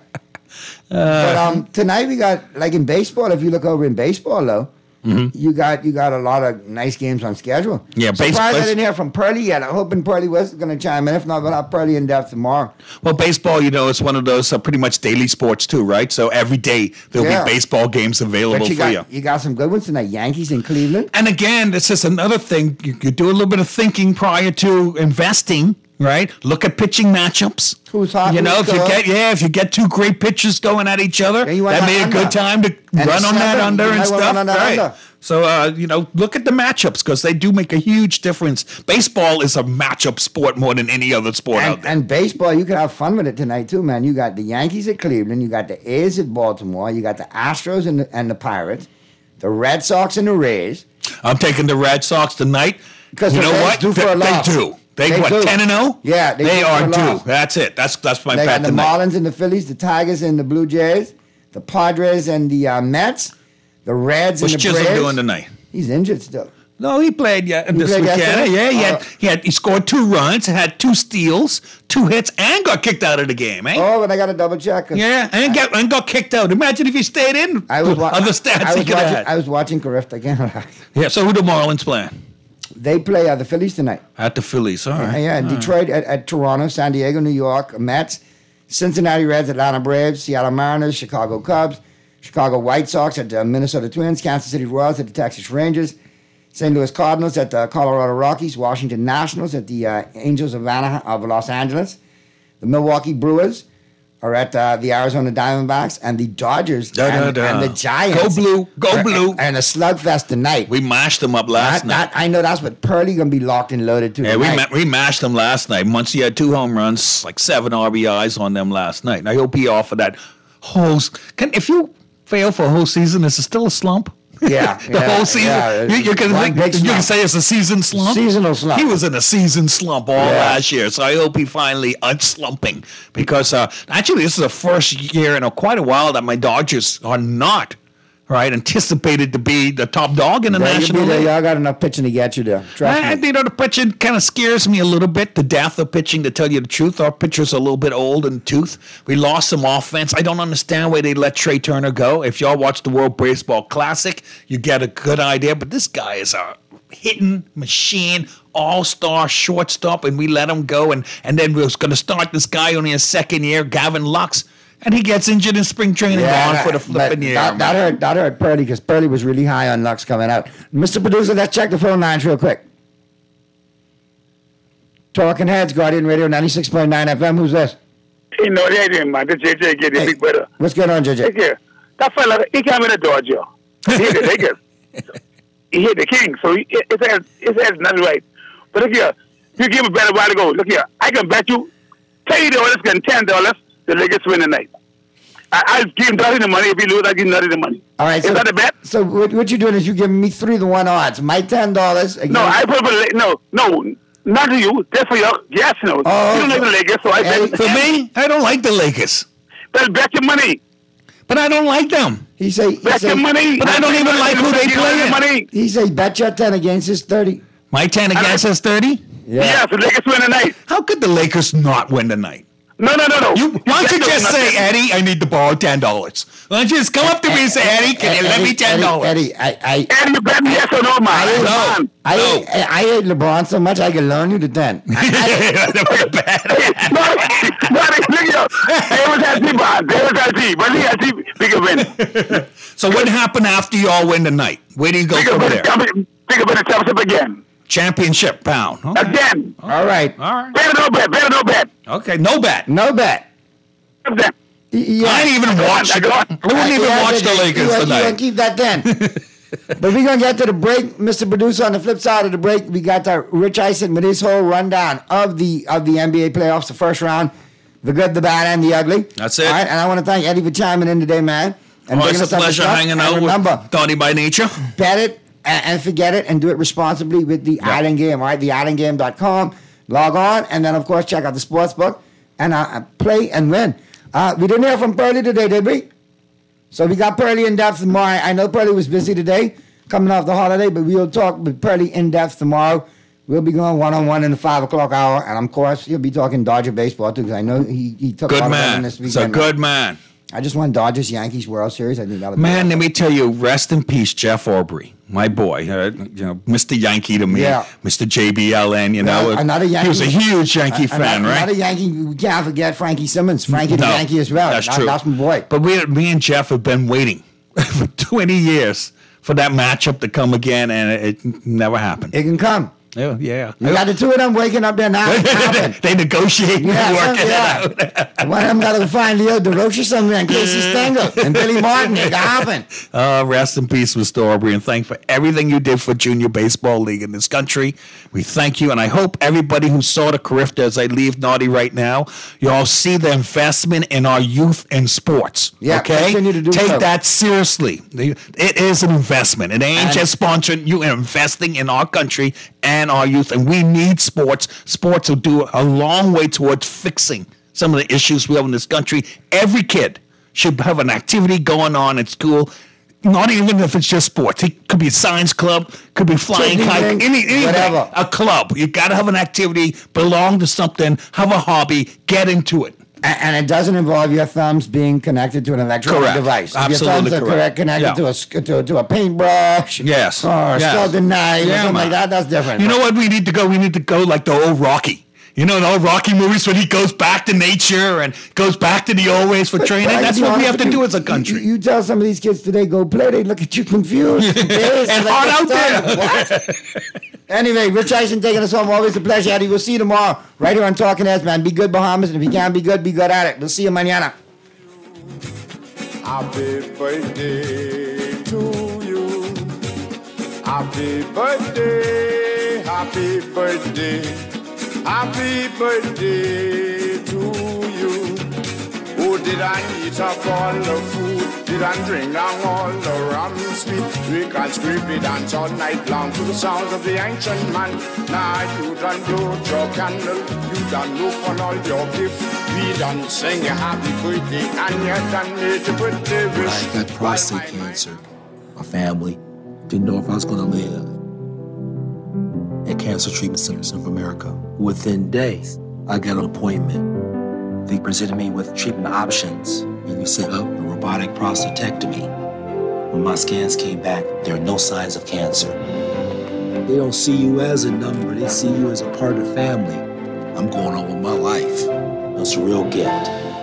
But tonight we got, like in baseball, if you look over in baseball though, you got a lot of nice games on schedule. Yeah, surprised I didn't hear from Pearlie yet. I'm hoping Pearlie was going to chime in. If not, we'll have Pearlie in depth tomorrow. Well, baseball, it's one of those pretty much daily sports too, right? So every day there'll be baseball games available for you. You got some good ones tonight. Yankees in Cleveland. And again, it's just another thing. You do a little bit of thinking prior to investing. Right, look at pitching matchups. Who's hot? If you get two great pitchers going at each other, that may be a good time to run on that under and stuff. Right. So look at the matchups because they do make a huge difference. Baseball is a matchup sport more than any other sport out there. And baseball, you can have fun with it tonight too, man. You got the Yankees at Cleveland, you got the A's at Baltimore, you got the Astros and the Pirates, the Red Sox and the Rays. I'm taking the Red Sox tonight. Because you know what? They do. They 10-0? Yeah, they are due. That's it. That's my bet. They got the tonight. Marlins and the Phillies, the Tigers and the Blue Jays, the Padres and the Mets, the Reds and the Braves. What's Chisholm doing tonight? He's injured still. No, he played this weekend. Yeah, he scored 2 runs, had 2 steals, 2 hits, and got kicked out of the game. Eh? Oh, but I got to double check. Yeah, and got kicked out. Imagine if he stayed in. I was watching Carifta again. Yeah. So who the Marlins playing? They play the Phillies tonight. At the Phillies, all right. Yeah, Detroit at Toronto, San Diego, New York, Mets, Cincinnati Reds, Atlanta Braves, Seattle Mariners, Chicago Cubs, Chicago White Sox at the Minnesota Twins, Kansas City Royals at the Texas Rangers, St. Louis Cardinals at the Colorado Rockies, Washington Nationals at the Angels of Los Angeles, the Milwaukee Brewers are at the Arizona Diamondbacks, and the Dodgers and the Giants. Go blue. And a slugfest tonight. We mashed them up last night. I know that's what Pearlie going to be locked and loaded to. Yeah, we mashed them last night. Muncie had 2 home runs, like 7 RBIs on them last night. And I hope he offered that whole... If you fail for a whole season, is it still a slump? Yeah. Whole season. Yeah, you can say it's a season slump. Seasonal slump. He was in a season slump all last year, so I hope he finally unslumping. Because actually, this is the first year in quite a while that my Dodgers are not anticipated to be the top dog in the National League. Y'all got enough pitching to get you there. Trust me. The pitching kind of scares me a little bit. The depth of pitching, to tell you the truth. Our pitchers are a little bit old in the tooth. We lost some offense. I don't understand why they let Trey Turner go. If y'all watch the World Baseball Classic, you get a good idea. But this guy is a hitting machine, all-star shortstop, and we let him go. And then we was going to start this guy only his second year, Gavin Lux. And he gets injured in spring training, gone for the flipping year. That hurt Pearlie because Pearlie was really high on Lux coming out. Mr. Producer, let's check the phone lines real quick. Talking Heads, Guardian Radio 96.9 FM. Who's this? You know, they didn't, man. The JJ get the big brother. What's going on, JJ? Look here. That fella, he came in the Dodger. He hit the Lakers. He hit the Kings, so his head's not right. But look here, you give him a better while to go. Look here, I can bet you $30 and $10 the Lakers win tonight. I'll give him Nutty the money. If he lose, I'll give Nutty the money. All right. Is that a bet? So what you're doing is you're giving me 3-1 odds. My $10. No, I put no, not to you. Just for your guess. No, oh, you don't like the Lakers, so I bet. For me, I don't like the Lakers. Then bet your money. But I don't like them. He say bet your money. But I don't even like who they play. He say bet your 10 against his 30. My 10 against his 30? Yeah. Yes, the Lakers win tonight. How could the Lakers not win tonight? No. Why don't you just say, Eddie, I need to borrow $10? Why don't you just come up to me and say, Eddie, can you lend me $10? Eddie, Eddie, you bet me yes or no, man. I hate LeBron so much I can loan you the 10. No, look here. They was happy, but he has bigger win. So what happened after you all win tonight? Where do you go from there? Bigger win the championship again. Championship pound. Okay. Again. All right. Better no bet. Okay, no bet. No bet. Yeah. I didn't even watch. I wouldn't even watch the Lakers tonight. You're going to keep that then. But we're going to get to the break. Mr. Producer, on the flip side of the break, we got Rich Eisen with his whole rundown of the NBA playoffs, the first round, the good, the bad, and the ugly. That's it. All right, and I want to thank Eddie for chiming in today, man. And it's a pleasure hanging out with Donnie by Nature. Bet it. And forget it, and do it responsibly with the Island Game, all right? TheIslandGame.com. Log on, and then, of course, check out the sports book and play and win. We didn't hear from Pearly today, did we? So we got Pearly in depth tomorrow. I know Pearly was busy today, coming off the holiday, but we'll talk with Pearly in depth tomorrow. We'll be going one-on-one in the 5 o'clock hour, and of course, he'll be talking Dodger baseball, too, because I know he took a lot of this weekend. He's a good man. I just won Dodgers-Yankees World Series. I think that'll be awesome. Let me tell you, rest in peace, Jeff Aubrey, my boy. Mr. Yankee to me, Mr. JBLN. Another Yankee. He was a huge Yankee fan, right? Another Yankee. We can't forget Frankie Simmons. Frankie the Yankee as well. That's true. That's my boy. But me and Jeff have been waiting for 20 years for that matchup to come again, and it never happened. It can come. Yeah. You got the two of them waking up there now. They negotiate and work it out. One of them got to find Leo DeRoche somewhere and Casey Stengel and Billy Martin. It can happen. Rest in peace, Mr. Aubrey, and thank for everything you did for Junior Baseball League in this country. We thank you, and I hope everybody who saw the Carifta as I leave Naughty right now, you all see the investment in our youth in sports. Yeah, okay? Continue to do Take so. that seriously. It is an investment. It ain't just sponsoring. You are investing in our country and our youth, and we need sports. Sports will do a long way towards fixing some of the issues we have in this country. Every kid should have an activity going on at school, not even if it's just sports. It could be a science club, could be flying kite, anything, whatever. A club. You got to have an activity, belong to something, have a hobby, get into it. And it doesn't involve your thumbs being connected to an electronic device. Absolutely your thumbs are connected to a paintbrush. Yes. Or a sculpting knife or something like that. That's different. You know what we need to go? We need to go like the old Rocky. You know, the old Rocky movies when he goes back to nature and goes back to the old ways for training. That's what we have to do as a country. You tell some of these kids today, go play, they look at you confused. And hard out there. What? Anyway, Rich Eisen taking us home. Always a pleasure, Eddie. We'll see you tomorrow right here on Talking Heads, man. Be good, Bahamas. And if you can't be good at it. We'll see you mañana. Happy birthday to you. Happy birthday. Happy birthday. Happy birthday to you. Oh, did I eat up all the food? Did I drink down all the rum sweet? We can scrape it dance all night long to the sounds of the ancient man. Now you done blow your candle, you done look on all your gifts. We done sing a happy birthday and you done made your birthday wish. I got prostate cancer. My family didn't know if I was going to live. At Cancer Treatment Centers of America. Within days, I got an appointment. They presented me with treatment options, and we set up a robotic prostatectomy. When my scans came back, there are no signs of cancer. They don't see you as a number, they see you as a part of the family. I'm going on with my life. It's a real gift.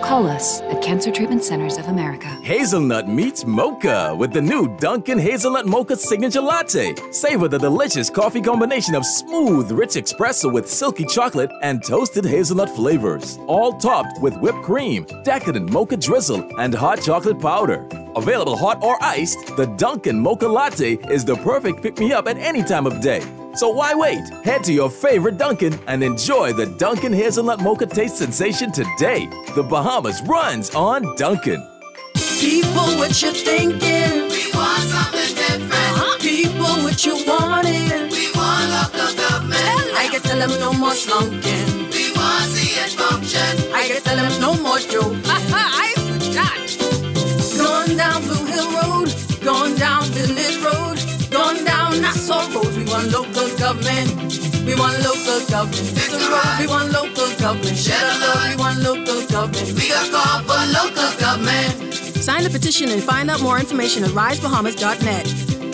Call us at Cancer Treatment Centers of America. Hazelnut meets mocha with the new Dunkin' Hazelnut Mocha Signature Latte. Savor the delicious coffee combination of smooth, rich espresso with silky chocolate and toasted hazelnut flavors. All topped with whipped cream, decadent mocha drizzle, and hot chocolate powder. Available hot or iced, the Dunkin' Mocha Latte is the perfect pick-me-up at any time of day. So why wait? Head to your favorite Dunkin' and enjoy the Dunkin' Hazelnut Mocha taste sensation today. The Bahamas runs on Dunkin'. People, what you thinking? We want something different. People, what you wanting? We want local government. I can tell them no more slunking. We want to see it function. I can tell them no more joke. I forgot. Going down Blue Hill Road, going down Village Road, going down Nassau Road. We want local government. We want local government. It's a road. We want local government. Share the love. We want local government. We got call for local government. Sign the petition and find out more information at risebahamas.net.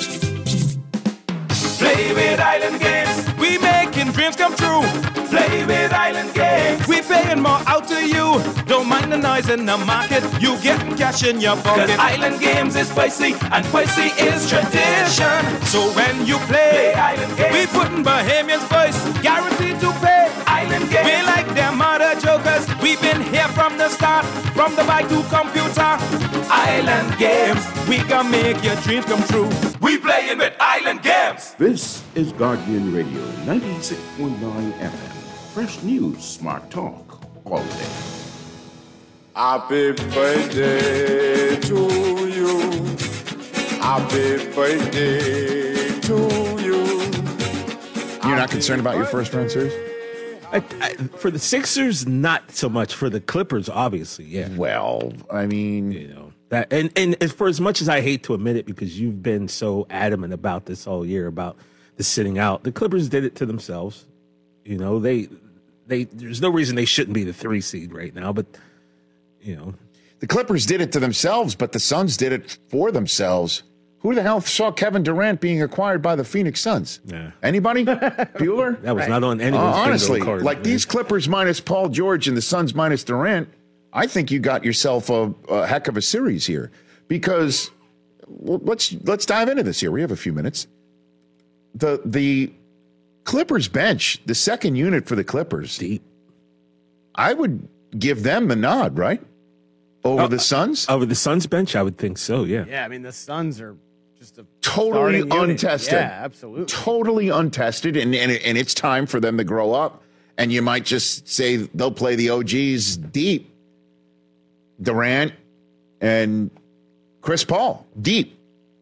Play with Island Games. We making dreams come true. Play with Island Games. We paying more out to you. Don't mind the noise in the market. You getting cash in your pocket. 'Cause Island Games is spicy and spicy is tradition. So when you play Island Games, we putting Bahamians first. Guaranteed to pay. Island Games. We like them other jokers. We've been here from the start. From the bike to computer. Island Games. We gonna make your dreams come true. We playing with Island Games. This is Guardian Radio 96.9 FM. Fresh news, smart talk, all day. Happy birthday to you. Happy birthday to you. You're not concerned about your first round series? For the Sixers, not so much. For the Clippers, obviously, yeah. Well, I mean, you know that, and for as much as I hate to admit it, because you've been so adamant about this all year about the sitting out, the Clippers did it to themselves. You know, they there's no reason they shouldn't be the 3 seed right now, but you know, the Clippers did it to themselves, but the Suns did it for themselves. Who the hell saw Kevin Durant being acquired by the Phoenix Suns? Yeah. Anybody? Bueller? That was not on anyone's honestly, card, like these Clippers minus Paul George and the Suns minus Durant, I think you got yourself a heck of a series here. Because let's dive into this here. We have a few minutes. The Clippers bench, the second unit for the Clippers, deep. I would give them the nod, right? Over the Suns? Over the Suns bench, I would think so, yeah. Yeah, I mean, the Suns are just a totally untested. Yeah, absolutely. Totally untested, and it's time for them to grow up. And you might just say they'll play the OGs deep. Durant and Chris Paul, deep.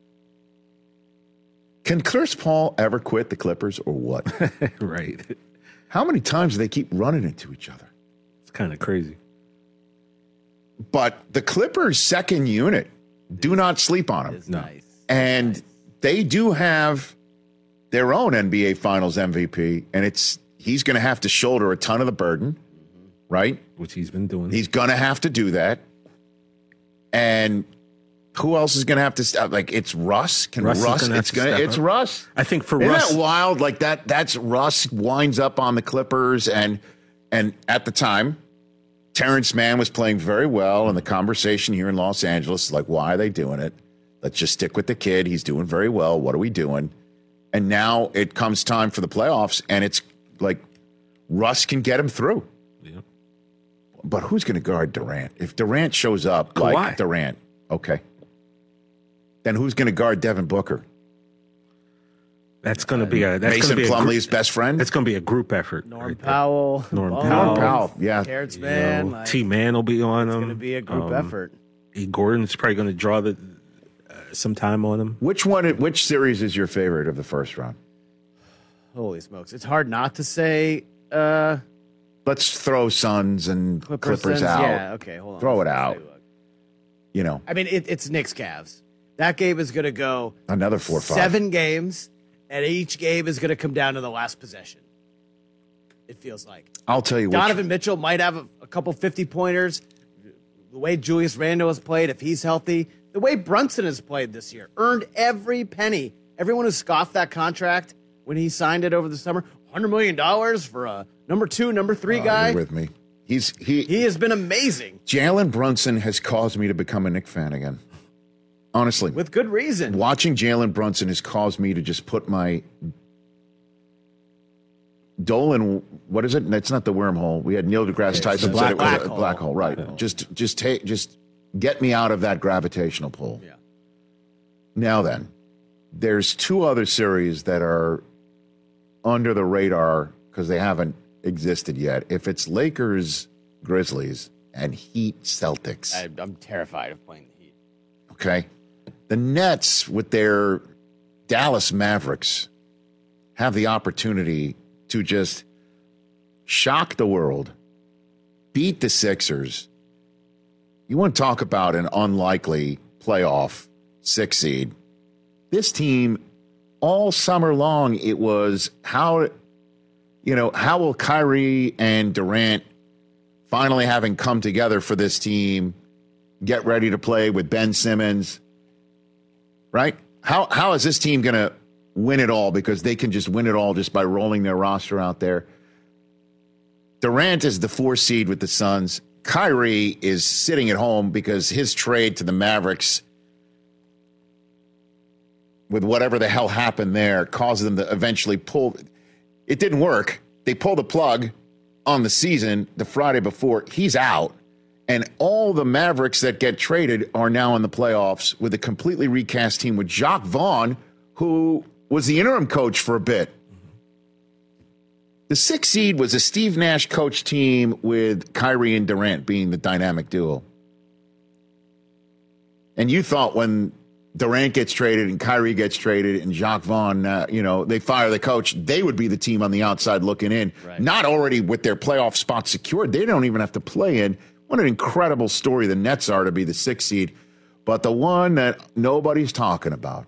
Can Chris Paul ever quit the Clippers or what? Right. How many times do they keep running into each other? It's kind of crazy. But the Clippers' second unit, do not sleep on them. No. Nice. And they do have their own NBA Finals MVP, and he's going to have to shoulder a ton of the burden, right? Which he's been doing. He's going to have to do that. And who else is going to have to step? Like, it's Russ. It's Russ. I think for Isn't Russ. that wild? Like that's Russ winds up on the Clippers, and at the time, Terrence Mann was playing very well, and the conversation here in Los Angeles is like, why are they doing it? Let's just stick with the kid. He's doing very well. What are we doing? And now it comes time for the playoffs, and it's like Russ can get him through. Yeah. But who's going to guard Durant? If Durant shows up Kawhi. like Durant, okay. Then who's going to guard Devin Booker? That's going to be Mason Plumlee's best friend. It's going to be a group effort. Norm Powell. Norm Powell. Yeah. Terrence Mann. T-Man will be on him. It's going to be a group effort. E. Gordon's probably going to draw some time on him. Which series is your favorite of the first round? Holy smokes. It's hard not to say. Let's throw Suns and Clippers out. Yeah, okay, hold on. Throw it out. You know. I mean, it's Knicks Cavs. That game is going to go another 4 or 5. 7 games, and each game is going to come down to the last possession. It feels like. I'll tell you what. Donovan Mitchell might have a couple 50-pointers. The way Julius Randle has played, if he's healthy. The way Brunson has played this year. Earned every penny. Everyone who scoffed that contract when he signed it over the summer. $100 million for a number 2, number 3 guy. You're with me. He has been amazing. Jalen Brunson has caused me to become a Knick fan again. Honestly. With good reason. Watching Jalen Brunson has caused me to just put my Dolan, what is it? It's not the wormhole. We had Neil deGrasse Tyson said it was a black hole, right? Yeah. Just get me out of that gravitational pull. Yeah. Now then, there's two other series that are under the radar because they haven't existed yet. If it's Lakers, Grizzlies, and Heat, Celtics. I'm terrified of playing the Heat. Okay. The Nets with their Dallas Mavericks have the opportunity to just shock the world, beat the Sixers. You want to talk about an unlikely playoff 6 seed. This team, all summer long, it was how will Kyrie and Durant, finally having come together for this team, get ready to play with Ben Simmons, right? How is this team going to win it all, because they can just win it all just by rolling their roster out there? Durant is the 4 seed with the Suns. Kyrie is sitting at home because his trade to the Mavericks, with whatever the hell happened there, caused them to eventually pull. It didn't work. They pulled the plug on the season the Friday before. He's out. And all the Mavericks that get traded are now in the playoffs with a completely recast team with Jacques Vaughn, who was the interim coach for a bit. The 6 seed was a Steve Nash coach team with Kyrie and Durant being the dynamic duo. And you thought when Durant gets traded and Kyrie gets traded and Jacques Vaughn, they fire the coach, they would be the team on the outside looking in. Right. Not already with their playoff spot secured. They don't even have to play in. What an incredible story the Nets are to be the 6 seed. But the one that nobody's talking about,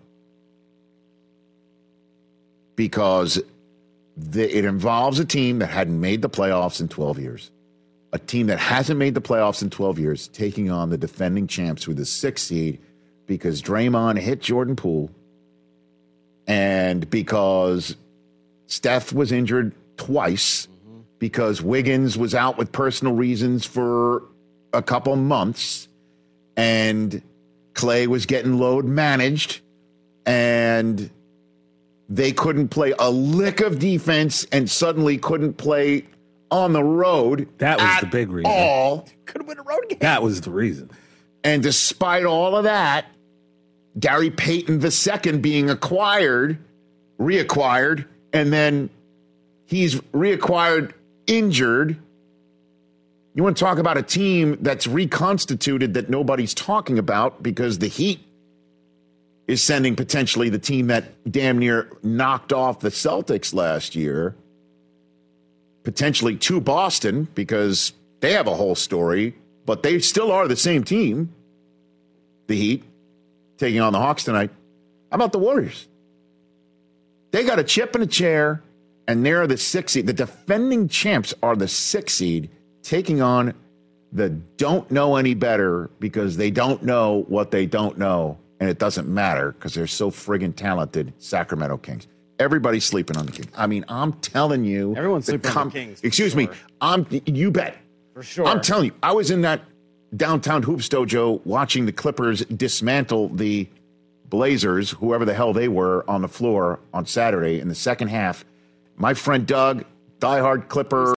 because it involves a team that hadn't made the playoffs in 12 years. A team that hasn't made the playoffs in 12 years taking on the defending champs with the 6 seed, because Draymond hit Jordan Poole and because Steph was injured twice, because Wiggins was out with personal reasons for a couple months, and Clay was getting load managed, and they couldn't play a lick of defense and suddenly couldn't play on the road. That was the big reason. Couldn't win a road game. That was the reason. And despite all of that, Gary Payton II being reacquired, and then he's reacquired injured. You want to talk about a team that's reconstituted that nobody's talking about, because the Heat is sending potentially the team that damn near knocked off the Celtics last year, potentially to Boston, because they have a whole story, but they still are the same team, the Heat, taking on the Hawks tonight. How about the Warriors? They got a chip in a chair, and they're the 6 seed. The defending champs are the 6 seed, taking on the don't know any better, because they don't know what they don't know, and it doesn't matter because they're so friggin' talented, Sacramento Kings. Everybody's sleeping on the Kings. I mean, I'm telling you. Everyone's sleeping on the Kings. Excuse me. You bet. For sure. I'm telling you, I was in that downtown Hoops Dojo watching the Clippers dismantle the Blazers, whoever the hell they were, on the floor on Saturday in the second half. My friend Doug, diehard Clipper.